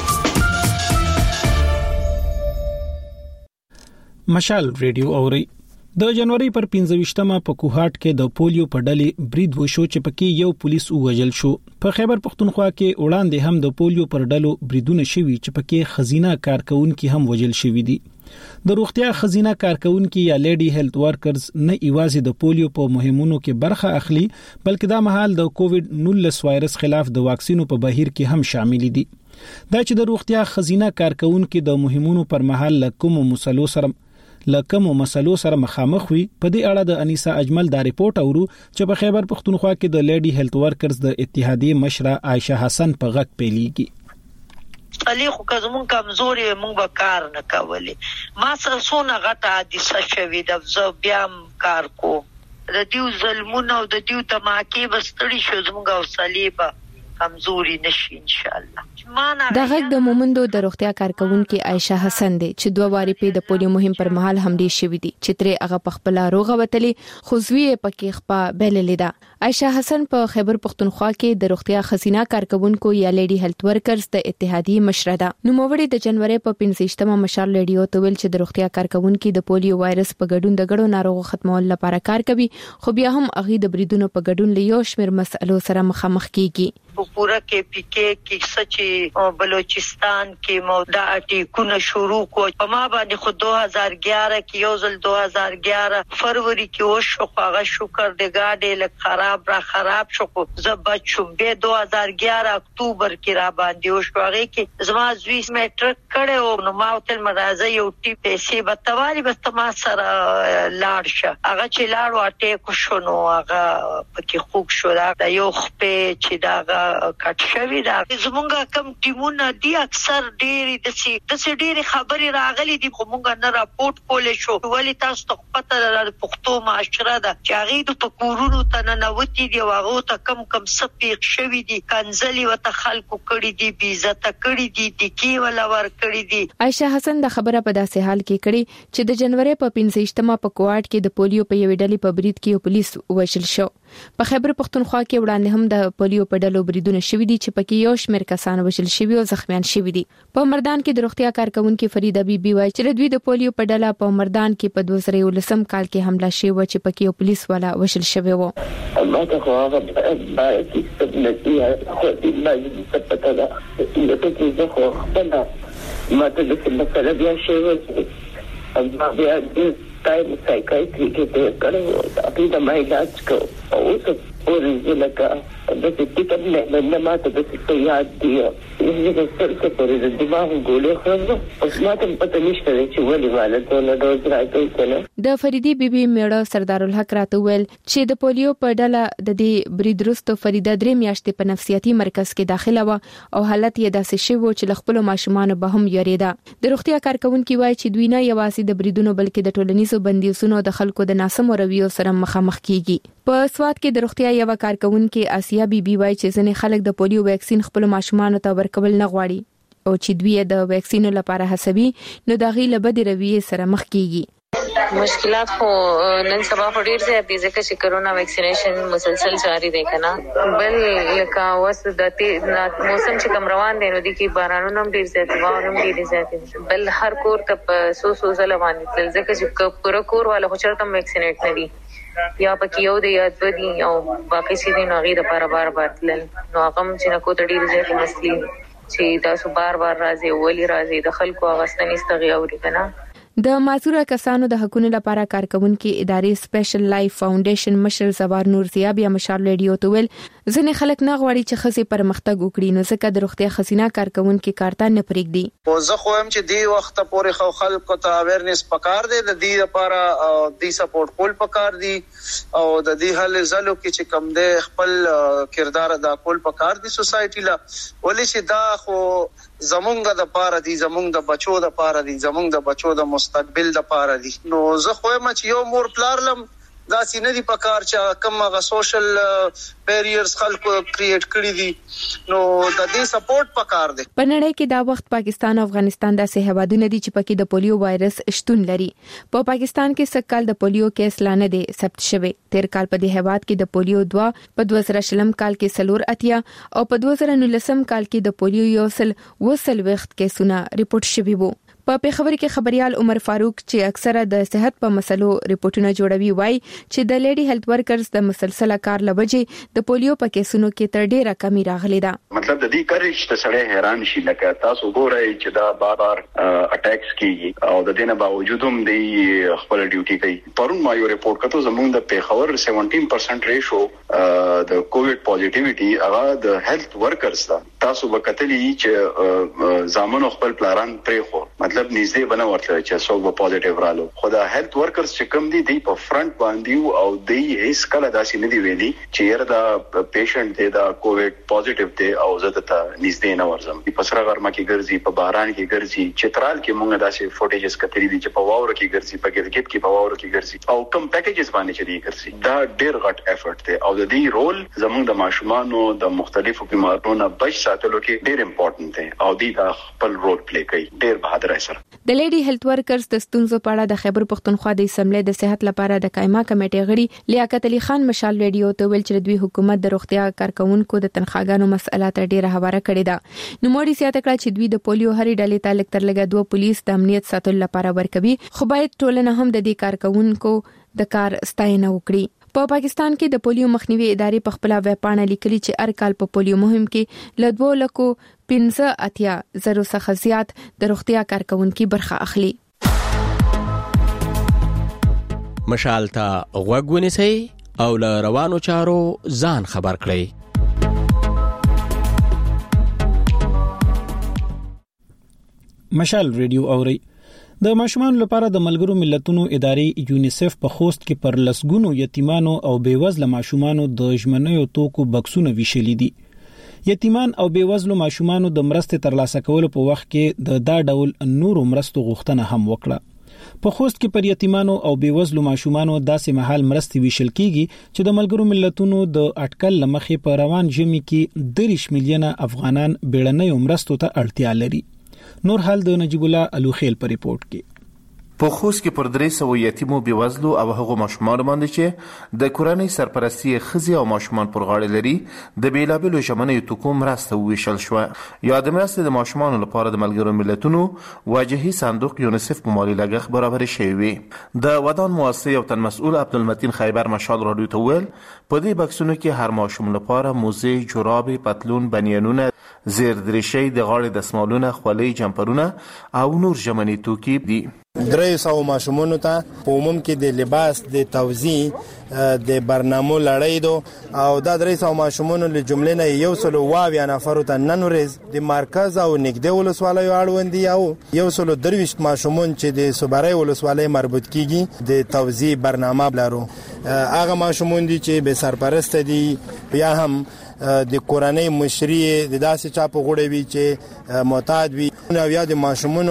مشال ریډیو اوري د جنوري پر پنځه ویشتمه په کوهاټ کې د پولیو په ډلې برید وشو چې پکې یو پولیس ووژل شو. په خیبر پښتونخوا کې وړاندې هم د پولیو پر ډلو بریدونه شوي چې پکې خزینه کارکونکو هم وژل شوي دي. د روغتیا خزینه کارکونکو یا لیډي هیلث ورکرز نه ایوازي د پولیو په مهمونو کې برخه اخلي بلکې دا مهال د کووډ نولس وایرس خلاف د واکسینو په بهیر کې هم شامل دي. دا چې د روغتیا خزینه کارکونکو د مهمونو پر مهال لکم مسلو سره لکم مسلو سره مخامخ وي په دې اړه د انیسا اجمل دا ریپورت اورو چې په خیبر پښتونخوا کې د لیډي هیلث ورکرز د اتحادیې مشره عائشه حسن په غږ پیلېږي. علي خو کوم کمزوري مونږ به کار نه کولی ما سره سونه غټه حادثه شوې د زو بیا کار کو د دیو ظلمونه او د دیو تماکي بستړي شو زمونږ او صلیبه کمزوري نشي ان شاء الله. دا غږ د مومندو د روغتیا کارکونکو عائشه حسن دی چې دوه واری په د پولیو مهم پر مهال حمله شوې دي چې تر هغه په خپل روغه وتلې خو زوی پکې خپه بللې ده. عائشه حسن په خیبر پښتونخوا کې د روغتیا خزینه کارکونکو یا لیډي هیلث ورکرز د اتحادیې مشره ده. نو موړي د جنوري په پنځه ویشتمه مشال لیډیو ته ویل چې د روغتیا کارکونکو د پولیو وایرس په ګډون د ګډو ناروغ ختمولو لپاره کار کوي خو بیا هم اغي د بریدونو په ګډون له یو شمېر مسلو سره مخامخ کیږي. پورا کې پی کې کې سچي بلوچستان کې مو دا اټیکونه شروع کو په ما باندې خو دو هزار گیارہ کې یو ځل دو هزار گیارہ فروری کې وشو هغه شکر د ګاډې له خراب را خراب شو زب شو به دو هزار گیارہ اکتوبر کې را باندې وشو هغه کې زما زوی میټرک کړو نو ما تل مرزه یو ټی پیسې بتوالي بس ما سره لاړ شه هغه چې لاړ اټیک شو نو هغه پکې خوب شو دا یو خپې چې دا کټ شوی دا زمونږه کم ټیمونه دي اکثر ډېری د سي د سي ډېری خبري راغلي دي خو مونږ نه راپورټ کولې شو ولی تاسو ته پته لري پښتو معاشره ده چې هغه د پکورونو ته نه نوتی دی واغه ته کم کم سپیق شوی دي کنځلي وته خلکو کړي دي بي عزت کړي دي د کی ولا ور کړي دي. عائشه حسن د خبره په داسې حال کې کړي چې د جنوري په پنځه ویشتمه په کوهاټ کې د پولیو په یوې ډلې په برید کې یو پولیس وژل شو. په خیبر پښتونخوا کې وړاندې هم د پولیو په ډلو برید بریدونه شوې دي چې پکې یو شمېر کسان وژل شوي او زخمیان شوي دي. په مردان کې د روغتیا کارکونکو فریده بیبي وایي چې دوی د پولیو په ډله په مردان کې په دوه زره یولسم کال کې حمله شوې و چې پکې یو پولیس والا وژل شوی و. ما ته خو هغه باندې ستنه خو دې باندې څه پته ده چې څه څه خو خپل ما ته د څه مسله بیا شوی او بیا د ټایم سایکایټري کې ته کړو اپی د ما علاج کو او څه پورې لکه د دې ټیټه نه ما ته د څه یاد دی چې د څه پورې د دماغ ګولې خورم او ما ته پته نشته چې ولې والته نه ډوز راځي کنه. د فریدي بیبي میړه سردار الحق راته ویل چې د پولیو په ډله د دې برید وروسته فریده درې میاشتې په نفسیاتي مرکز کې داخله و او حالت یې داسې شوی چې خپل ماشومان به هم یریده. د روغتیا کارکونکو وایي چې دوی نه یوازې د بریدونو بلکې د ټولنیزو بندیزونو د خلکو د ناسمو رویو سره مخامخ کیږي. په سواد کې د روغتیا یو کارکونکو آسیا بیبي وایي چې ځینې خلک د پولیو ویکسین خپل ماشومان ته ورکول نه غواړي او چې دوی د ویکسین لپاره هڅوي نو د غي لبد رویه سره مخ کیږي. مشکلات خو نن سبا په ډیر ځای په ځکه چې کرونا ویکسینیشن مسلسل جاری دی کنه بل لکه وس د موسم چې کم روان دی نو د کی بارانونو هم ډیر زیات وانه هم ډیر زیات بل هر کور ته په سو سو ځله باندې ځکه چې پوره کور والا خو چرته ویکسینیټ نه دي یا پکې یو دی یا دوه دي او باقي سي دي نو غیر بار بار باتل نو هغه چې نه کو ته ډیر زیات مسلې چې تاسو بار بار راځي ولی راځي د خلکو اغستنې استغي اوري کنه. د معذوره کسانو د حقوقو لپاره کارکونکو ادارې سپیشل لایف فاونډیشن مشر زبار نور زیا بیا مشال ریډیو ته ویل ځنې خلک نه غواړي چې خزي پرمختګ وکړي نو ځکه د روغتیا خزینه کارکونکو کارته نه پرېږدي. او زه خو هم چې دی وخت پورې خو خلکو ته اویرنس پکار دی د دې لپاره دی سپورټ کول پکار دی او د دې حل زلو کې چې کم دی خپل کردار ادا کول پکار دی سوسایټي لا ولې چې دا خو زمونږ د پاره دي زمونږ د بچو د پاره دي زمونږ د بچو د مستقبل د پاره دي نو زه خو ما چې یو مور پلارلم دا سینې دی پکار چې کوم غا سوشل بیریرز خلکو کریټ کړی دي نو د دې سپورټ پکار دی. په نړۍ کې دا وخت پاکستان او افغانستان د هیوادونو دي چې پکې د پولیو وایرس شتون لري. په پا پاکستان کې سکهال د پولیو کیس لانه دي ثبت شوی. تیر کال په دې هیواد کې د پولیو دوا په دوه زره شلم کال کې سلور اتیا او په دوه زره نولسم کال کې د پولیو یو سل وسل وخت کیسونه ریپورت شوی وو. په پیښور کې خبريال عمر فاروق چې اکثره د صحت په مسلو ریپورتونه جوړوي وایي چې د لیډي هیلث ورکرز د مسلسله کار لوجې د پولیو په کیسونو کې تر ډیره کمی راغلي ده. مطلب د دې کارش ته سړی حیران شي لکه تاسو ګورئ چې دا بار بار اٹیکس کیږي او د دې نه باوجود هم د خپل ډیوټي کوي. پرون ما یو ریپورت کړو زموږ د پیښور سبعتر پرسنټ ریشو د کووډ پوزټیویټي هغه د هیلث ورکرز ده. تاسو وکټلی چې زامنو خپل پلان پرې خو مطلب نږدې بنه ورته چې څوک به پوزټیو رالو خو دا هیلث ورکرز چې کوم دي دی په فرنٹ باندې او دی هیڅ کله داسې نه دی ویلي چې یره دا پیشنټ دی دا کووډ پوزټیو دی او زه ته نږدې نه ورځم. په سره غرمه کې ګرځي په باران کې ګرځي چترال کې مونږ داسې فوټیجز کتري دي چې په واورو کې ګرځي په ګرګټ کې په واورو کې ګرځي او کم پیکیجز باندې چې دی ګرځي دا ډیر غټ افورت دی او د دې رول زموږ د ماشومانو د مختلفو بیمارونو بچ ساتلو کې ډیر امپورټنت دی او دی دا خپل رول پلی کوي ډیر بهادر سره. د لیډي هیلث ورکرز د ستونزو په اړه د خیبر پښتونخوا د اسمبلی د صحت لپاره د قائمه کمیټې غړي لیاقت علي خان مشال ریډیو ته ویل چې دوی حکومت د روغتیا کارکونکو د تنخواګانو مسله تر ډیره هواره کړې ده. نو موږ سیاته کړه چې دوی د پولیو هرې ډلې ته لکتر لګا دوه پولیس د امنیت ساتلو لپاره ورکوي خو باید ټولنه هم د دې کارکونکو د کار ستاینه وکړي. په پا پاکستان کې د پولیو مخنیوي ادارې په خپل ویب پاڼه لیکلي چې هر کال په پولیو مهم کې له دوه لکو پنځه اتیا زرو څخه زیات د روغتیا کارکونکو برخه اخلي. مشال ته غوږ ونیسئ او له روانو چارو ځان خبر کړئ. مشال ریډیو اوري. د ماشومان لپاره د ملګرو ملتونو ادارې یونیسف په خوست کې پر لسګونو یتیمانو او بیوزله ماشومانو د ژمنیو توکو بکسونه ویشلې دي. یتیمان او بیوزلو ماشومانو د مرستې ترلاسه کولو په وخت کې د دا ډول نورو مرستو غوښتنه هم وکړه. په خوست کې پر یتیمانو او بیوزلو ماشومانو داسې مهال مرستې ویشل کیږي چې د ملګرو ملتونو د اټکل لمخې په روان جمی کې دریش میلیونه افغانان بیړنیو مرستو ته اړتیا لري. نور حال د نجیب الله الوخیل په ریپورت کې. په خوست کې پر درې سوه یتیمو بېوزلو او هغو ماشومانو باندې چې د کورنۍ سرپرستي ښځې او ماشومان پر غاړه لري د بېلابېلو ژمنیو توکو مرسته وویشل شوه. یا د مرستې د ماشومانو لپاره د ملګرو ملتونو واجهي صندوق یونیسف په مالي لګښت برابرې شوې وې. د ودان مؤسسې یو تن مسؤل عبدالمتین خیبر مشال راډیو ته وویل په دې بکسونو کې هر ماشوم لپاره موزې، جورابې، پتلون، بنیانونه، زیر درېشۍ، د غاړې دسمالونه، خولۍ، جمپرونه او نور ژمني توکي دي. درې سوه ماشومانو ته په عموم کې د لباس، د توزیع، د برنامو لړۍ دو او دا درې سوه ماشومانو له جملې نه یو سلو واویا نفرو ته نن ورځ د مرکز او نږدې ولسوالیو اړوند دي او یو سلو درویشت ماشومان چې د صوبرۍ ولسوالۍ مربوط کیږي د توزیع برنامه لرو. هغه ماشومان دي چې به سرپرست دي یا هم د کورنۍ مشري د داسې چا په غوړه وي چې معتاد وي او یا د ماشومانو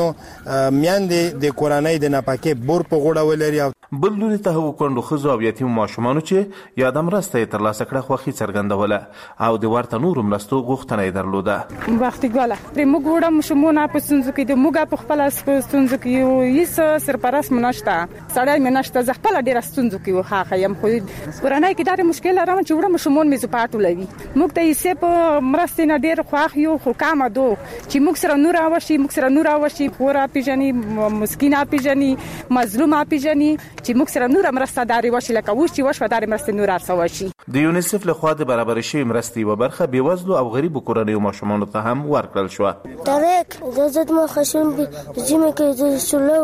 میندې د کورنۍ د نفقې بور په غوړه ولري. بل لوري ته هغو کونډو ښځو او یتیمو ماشومانو چې یاده مرسته یې ترلاسه کړه خوښي څرګندوله او د ورته نورو مرستو غوښتنه یې درلوده. وختي ګاله پرې موږ وړه ماشومونه په ستونزو کې د موږ په خپله ستونزو کې یو هېڅ سرپرست مو نشته، سړی مې نشته، زه خپله ډېره ستونزو کې ښاغه یم. خو کورنۍ کې داسې مشکل لرم چې وړه ماشومان مې زه پاټولوي. موږ ته یې په مرستې نه ډېر خوښ یو، خو کامه دو چې موږ سره نور راوشي، موږ سره نور راوشي، خور اپېژني، مسکین اپېژني، مظلوم اپېژني، چې موږ سره نور مرسته داري وشي لکه اوس چې وشوه داري مرستې نور ارسه وشي. د یونیسف لخوا د برابرې شوې مرستې یوه برخه بېوزلو او غریبو کورنیو ماشومانو ته هم ورکړل شوه. درک د زد ما خشم زمې کې د سلو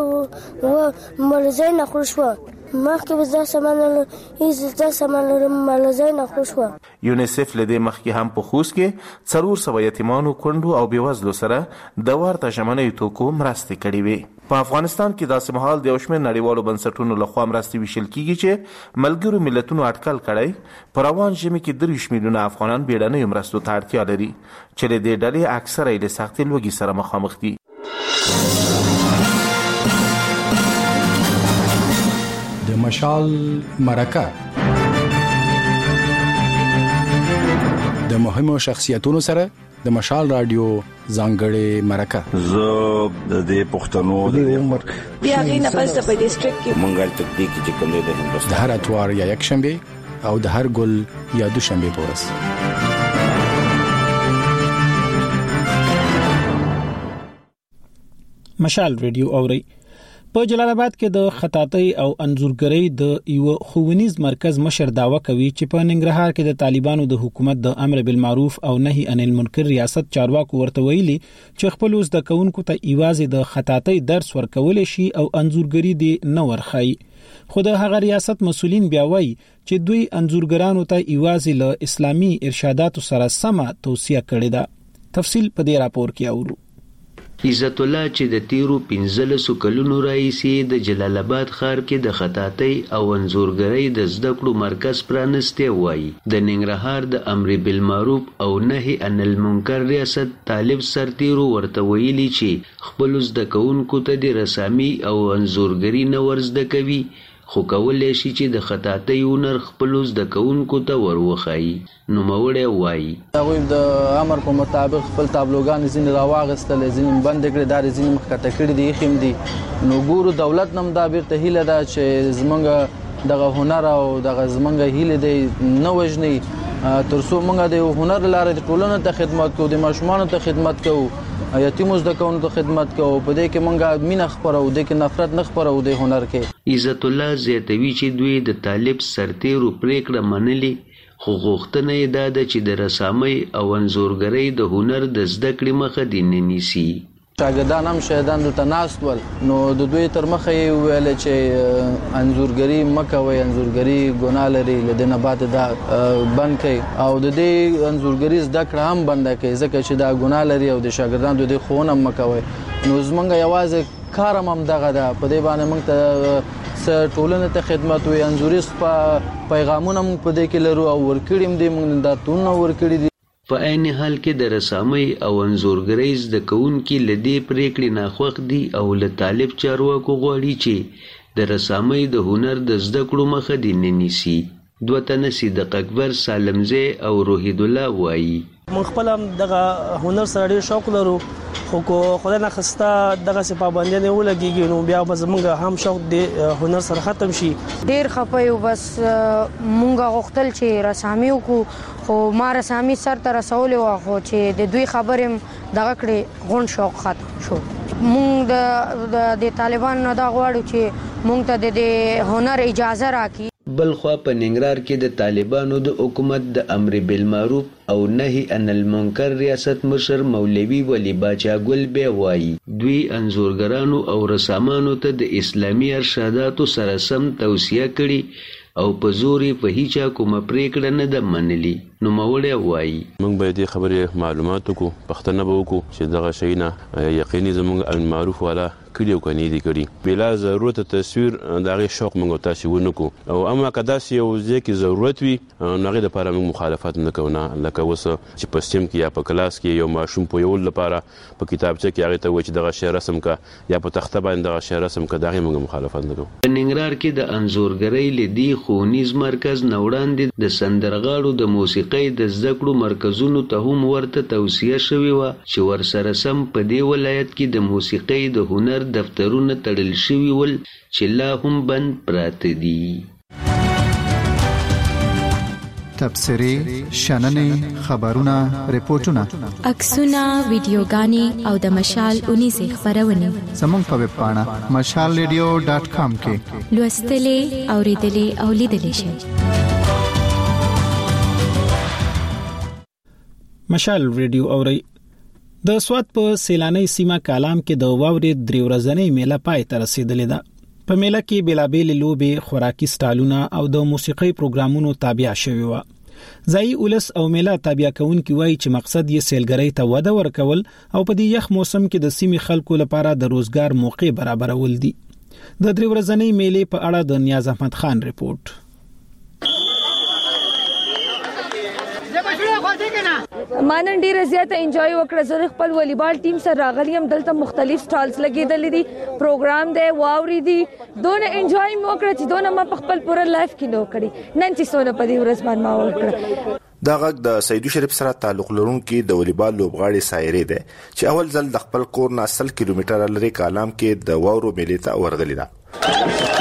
و ملزای نخور شوه مخکې به دا سامان هیڅ دا سامان ملزای نخور شوه. یونیسف له دې مخکې هم په خوست کې څلور سوه یتیمانو، کونډو او بېوزلو سره د ورته ژمنیو توکو مرستې کړې وې. په افغانستان کې داسې مهال د یو شمېر نړیوالو بنسټونو لخوا مرستې ویشل کیږي چې ملګرو ملتونو اټکل کړی په روان ژمي کې درویشت میلیونه افغانان بیړنیو مرستو ته اړتیا لري چې له دې ډلې اکثره یې له سختې لوږې سره مخامخ دي. د مشال مرکه د مهمو شخصیتونو سره د مشال رادیو ځانګړې مرکه. زه د دې پښتنو د عمر بیا غینه پس په ډیسټریکټ کې منګل تکتیک چې کوم دی د هندوستان د هر اتوار یا یک شنبه او د هر ګل یا دو شنبه پورس. مشال ریډیو اوري. په جلال آباد کې د خطاطۍ او انځورګرۍ د یو ښوونیز مرکز مشر داوا کوي چې په ننګرهار کې د طالبانو د حکومت د امر بالمعروف او نهي عن المنکر ریاست چارواکو ورته ویلي چې خپل زده کوونکو ته ایوازې د خطاطۍ درس ورکول شي او انځورګري دي نه ورخای. خو د هغه ریاست مسولین بیا وایي چې دوی انځورګرانو ته ایوازې له اسلامي ارشاداتو سره سمه توصیه کړې ده. تفصیل په دې راپور کې اورو. عزت الله چې د تیرو پنځلسو کلونو راهیسې د جلال آباد ښار کې د خطاطۍ او انځورګرۍ د زده کړو مرکز پرانستی وایي د ننګرهار د امر بالمعروف او نهي عن المنکر ریاست طالب سرتیرو ورته ویلي چې خپل زده کوونکو ته د رسامي او انځورګري نه ور زده کوي، خو کولی شي چې د خطاطۍ هنر خپلو زده کوونکو ته ور وښایي. نوموړی وایي هغوی د امر په مطابق خپل تابلوګانې ځینې راواغېستلې، ځینې بندې کړې، دا ځینې مخکته کړي دي، ایښي هم دي. نو ګورو دولت نه هم دا بیرته هیله ده چې زموږ دغه هنر او دغه زموږ هیلې دی نه وژني، تر څو موږ د هنر له لارې ټولنې ته خدمت کوو، د ماشومانو ته خدمت کوو، یتیمو زده کوونکو ته خدمت کوو، په دې کې موږ مینه خپروو، دې کې نفرت نه خپروو د هنر کې. عزت الله زیاتوي چې دوی د طالب سرتیرو پریکړه منلي، خو غوښتنه یې دا ده چې د رسامۍ او انځورګرۍ د هنر د زده کړې مخه دې نه نیسي. شاګردان هم شهیدان دلته ناست ول، نو د دوی تر مخه یې وویل چې انځورګري مه کوئ، انځورګري ګناه لري، له دې نه بعد دا بند کړئ او د دې انځورګري زده کړه هم بنده کړئ ځکه چې دا ګناه لري او د شاګردانو د دې ښوونه هم مه کوئ. نو زموږ یوازې کار هم همدغه ده، په دې باندې موږ ته څه ټولنې ته خدمت وي، انځوریز پیغامونه موږ په دې کې لرو او ورکړي هم دي، موږ دا تونونه ورکړي دي. په عین حال کې د رسامۍ او انځورګرۍ زده کوونکي له دې پرېکړې ناخوښ دي او له طالب چارواکو غواړي چې د رسامۍ د هنر د زده کړو مخه دې نه نیسي. دوه تنه صدیق اکبر، سالمزی او روحید الله وایي موږ خپل هم دغه هنر سره ډیر شوق لرو خو کو خدای نه خسته دغه څه پابندي نه ولګيږي نو بیا زمونږ هم شوق دی هنر سره ختم شي. ډیر خپایو بس مونږ غوښتل چې رسامي وکړو خو ما رسامي سر ته رسول و خو چې د دوی خبرې دغه کړي غون شوق ختم شو. مونږ د طالبان نه دا غواړو چې مونږ ته د هنر اجازه راکړي. بلخوا په ننګرهار کې د طالبانو د حکومت د امر بالمعروف او نهي عن المنکر ریاست مشر مولوي ولی باچا ګل بیا وایي دوی انځورګرانو او رسامانو ته د اسلامي ارشاداتو سره سم توصیه کړي او په زوري په هیڅ کومه پریکړه نه ده منلي. نو مولوي وایي موږ به دې خبرې معلومات وکړو پښتنه به وکړو چې دغه شی نه یقیني زموږ امر معروف والا کړي او کني دي کړي بلا ضرورت تصویر دغه شوق موږ تاسو ونکو او اما کدا چې یو ځکه ضرورت وي نغې د لپاره موږ مخالفت نه کوو نه لکه وسه چې په سیم کې یا په کلاس کې یو ماشوم په یو لپاره په کتابچه کې هغه ته و چې دغه شی رسم کا یا په تخته باندې دغه شی رسم کا دغه موږ مخالفت نه کوو. په ننګرهار کې د انځورګرۍ لدی خونیز مرکز نوړاندې د سندرغاړو د موسیقۍ د زده کړو مرکزونو ته هم ورته توصیه شوې و چې ورسره سم په دې ولایت کې د موسیقۍ د هنر دفترونه تړل شوي ول چې لا هم بند پراته دي. تبصرې، شننې، خبرونه، ریپورتونه، عکسونه، ویډیوګانې او د مشال اونیزې خبرونه زموږ په ویب پاڼه مشال ریډیو ډاټ کام کې لوستلې، اوریدلې او لیدلې شئ. مشال ریډیو اوري د سوات په سیلاني سیمه کالام کې د واورې درې ورځې میله پای ته رسیدلې ده. په میله کې بلابل لوبې، خوراکي سټالونه او د موسیقي پروګرامونو تابع شوي و. ځای اولس او میله تابع کونکي وایي چې مقصد یې سیلګرۍ ته وده ورکول او په دې یخ موسم کې د سیمې خلکو لپاره د روزګار موقع برابرول دي. د درې ورځې میلې په اړه د نیاز احمد خان ریپورت. ما نن ډیره زیاته انجوای وکړه. زه خپل والیبال ټیم سره راغلی یم. دلته مختلف سټالز لګیدل دي، پروګرام دی، واوري دي. دونه انجوای مو وکړه چې دونه ما په خپل پوره لایف کې نو کړی. نن چې سونه په دې ورځ باندې ما وکړه. دا غږ د سیدو شریف سره تعلق لرونکي د والیبال لوبغاړي سایره ده چې اول ځل د خپل کور نه سل کیلومتر لري کالام کې د واورو میلې ته ورغلی ده.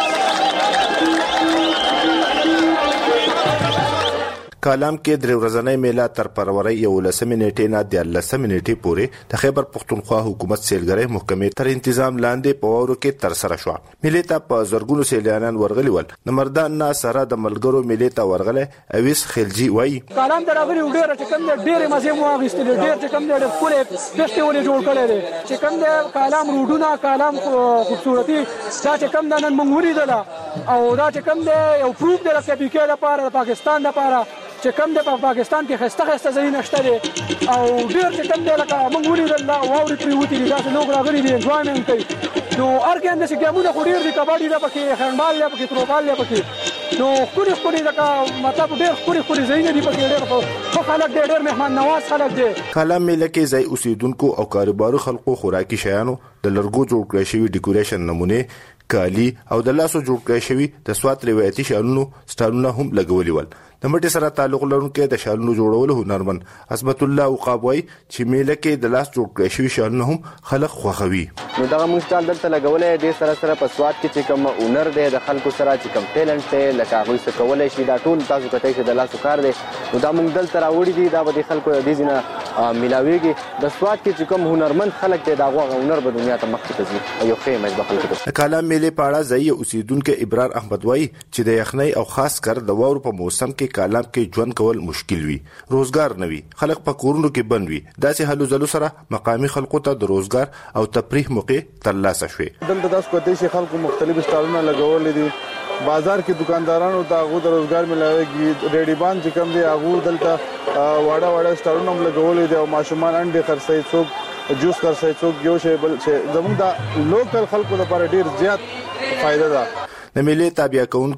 کالام کې درې ورځې میله تر پروري یو لسمه نیټه نه د لسمه نیټه پورې د خیبر پختونخوا حکومت سیلګرۍ محکمې تر تنظیم لاندې په وورو کې تر سره شو. میلې ته په زرګونو سیلانیان ورغلي ول. نمردان نه سره د ملګرو میلې ته ورغله. اویس خلجی وایي کالام دراغلي ډېر چې کوم ډېر مزه مو اغستل ډېر چې کوم ډېر پوره فیسټیوال جوړ کړی دی چې کوم د کالام روډونه کالام خوبصورتي دا چې کوم نن مونږ ولیدل او دا چې کوم دی یو پروف دی لکه بیکې لپاره د پاکستان لپاره چې کوم د پاکستان کې خسته خسته ځای نشته دي او ډیر چې کوم دی لکه موږ ولیدل دا واوري پریوتی دي دا څه لوګ راغلي دي انجوایمنت کوي. نو ارګان د ګامونه خو ډیر دي، کباډي دا پکې، هندبال دا پکې، تروبال دا پکې. نو خوري خوري دا مطلب ډیر خوري خوري ځای دي پکې. ډیر خو خلک ډیر ډیر مهمان نواز خلک دي. کالام میله کې ځای اوسیدونکو او کاروبارو خلکو خوراکي شیانو د لرګو جوړ کړی شوی ډیکوریشن نمونه، کالی او د لاسو جوړ کړی شوی د سوات روایتي شالونو سټالونه هم لګولي ول. د مټي سره تعلق لرونکي د شالونو جوړولو هنرمن عصمت الله وقابوي چې میله کې د لاس جوړ کړی شوی شالونه هم خلک خوښوي. نو دا موږ سټال دلته لګولې د سره سره په سوات کې چې کوم هنر دی د خلکو سره چې کوم ټیلنټ دی لکه هغه څه کولای شي دا ټول تاسو کته چې د لاسو کار دی نو دا موږ دلته راوړي دي. دا به د خلکو د دې نه ملاويږي. د سوات کې چې کوم هنرمند خلک دی دا غوغه هنر به دنیا ته مخ ته ځي. یو خیمه د خلکو د کالام میله پاړه ځای اوسیدونکو ابرار احمد وای چې د یخنۍ او خاص کر د وورو په موسم کې کالام کې ژوند کول مشکل وي، روزګار نه وي، خلک په کورونو کې بند وي. داسې حلو زلو سره مقامي خلکو ته د روزګار او تفریح موقع ترلاسه شوي. دلته تاسو کوتای شي خلکو مختلف سټالونه لګولې دي. بازار کې دکاندارانو ته هغه د روزګار ملایږي. ریډي بان چې کوم دی هغه دلته واړه واړه سټالونه لګولې دي او ماشومان انډي خرڅي، څوک جوس خرڅي، څوک یو شی بل شي. زموږ د لوکل خلکو لپاره ډیر زیات فائدہ ده. د میلې تابع کونکي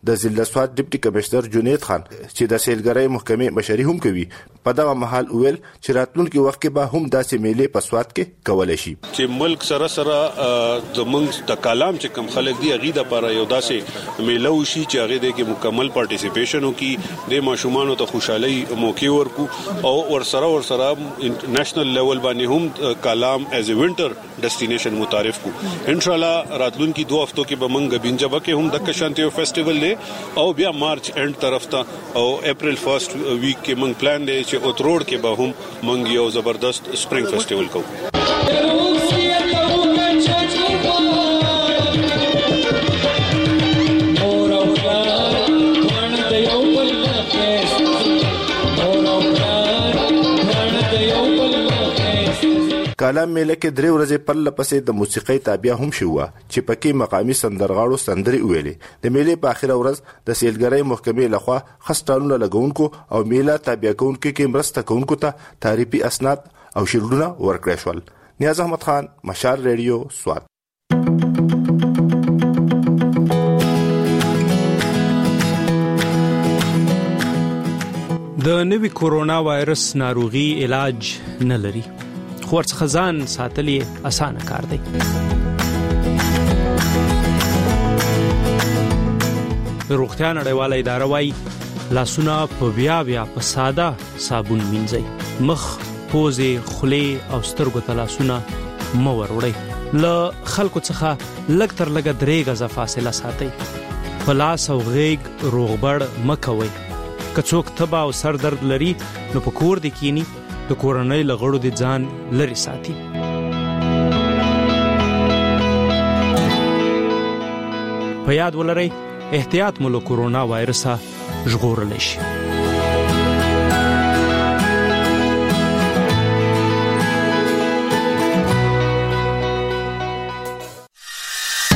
د ضلع سواد ډیپټي کمشنر جنید خان چې د سیلګرۍ محکمې مشري هم کوي په دغه محل ویل چې راتلونکي وخت کې به هم داسې میلې په سواد کې کولای شي چې ملک سره سره زمونږ د کلام چې کم خلک دی اغي د لپاره یو داسې میله وشي چې هغه د کې مکمل پارټیسیپیشن وکي د ماشومان ته خوشحالي موقع ورکو او ورسره ورسره نېشنل لیول باندې هم کلام ایز ا وینټر ډیسټینیشن متعارف کو ان شاء الله راتلونکي دوه هفتو کې به منګ بنجبه کې هم د کشانتیو فیسټیوال دی او بیا مارچ اینڈ طرف ته او اپریل فرست ویک کې منګ پلان دی چې اوتروډ کې به هم منګ یو زبردست سپرینګ فیسټیوال کوو کلام میله کې درې ورځې پرله پسې د موسیقۍ تابع هم شوه چې پکې مقامي سندرغاړو سندري ویلې د میلې په اخیره ورځ د سیلګرۍ محکمې لخوا خستانونه لګونکو او میله تابع کونکو کې مرسته کونکو ته تعریفي اسناد او شیلډونه ورکړل شول. نیاز احمد خان، مشال ریډیو، سوات. د نوي کورونا وایرس ناروغي علاج نه لري، خو ورڅخه ځان ساتل یې اسانه کار دی. روغتیا نړیواله اداره وايي لاسونه په بیا بیا په ساده صابون مینځئ، مخ، پوزې، خولې او سترګو ته لاسونه مه وروړئ. له خلکو څخه لږ تر لږه درې غزه فاصله ساتئ. په لاس او غیږ روغبړ مه کوئ. که څوک تبه او سر درد لري نو په کور دې کینی، د کورنۍ له غړو د ځان لري ساتي. په یاد ولرئ احتیاط مو له کورونا وایرسه ژغورلی شي.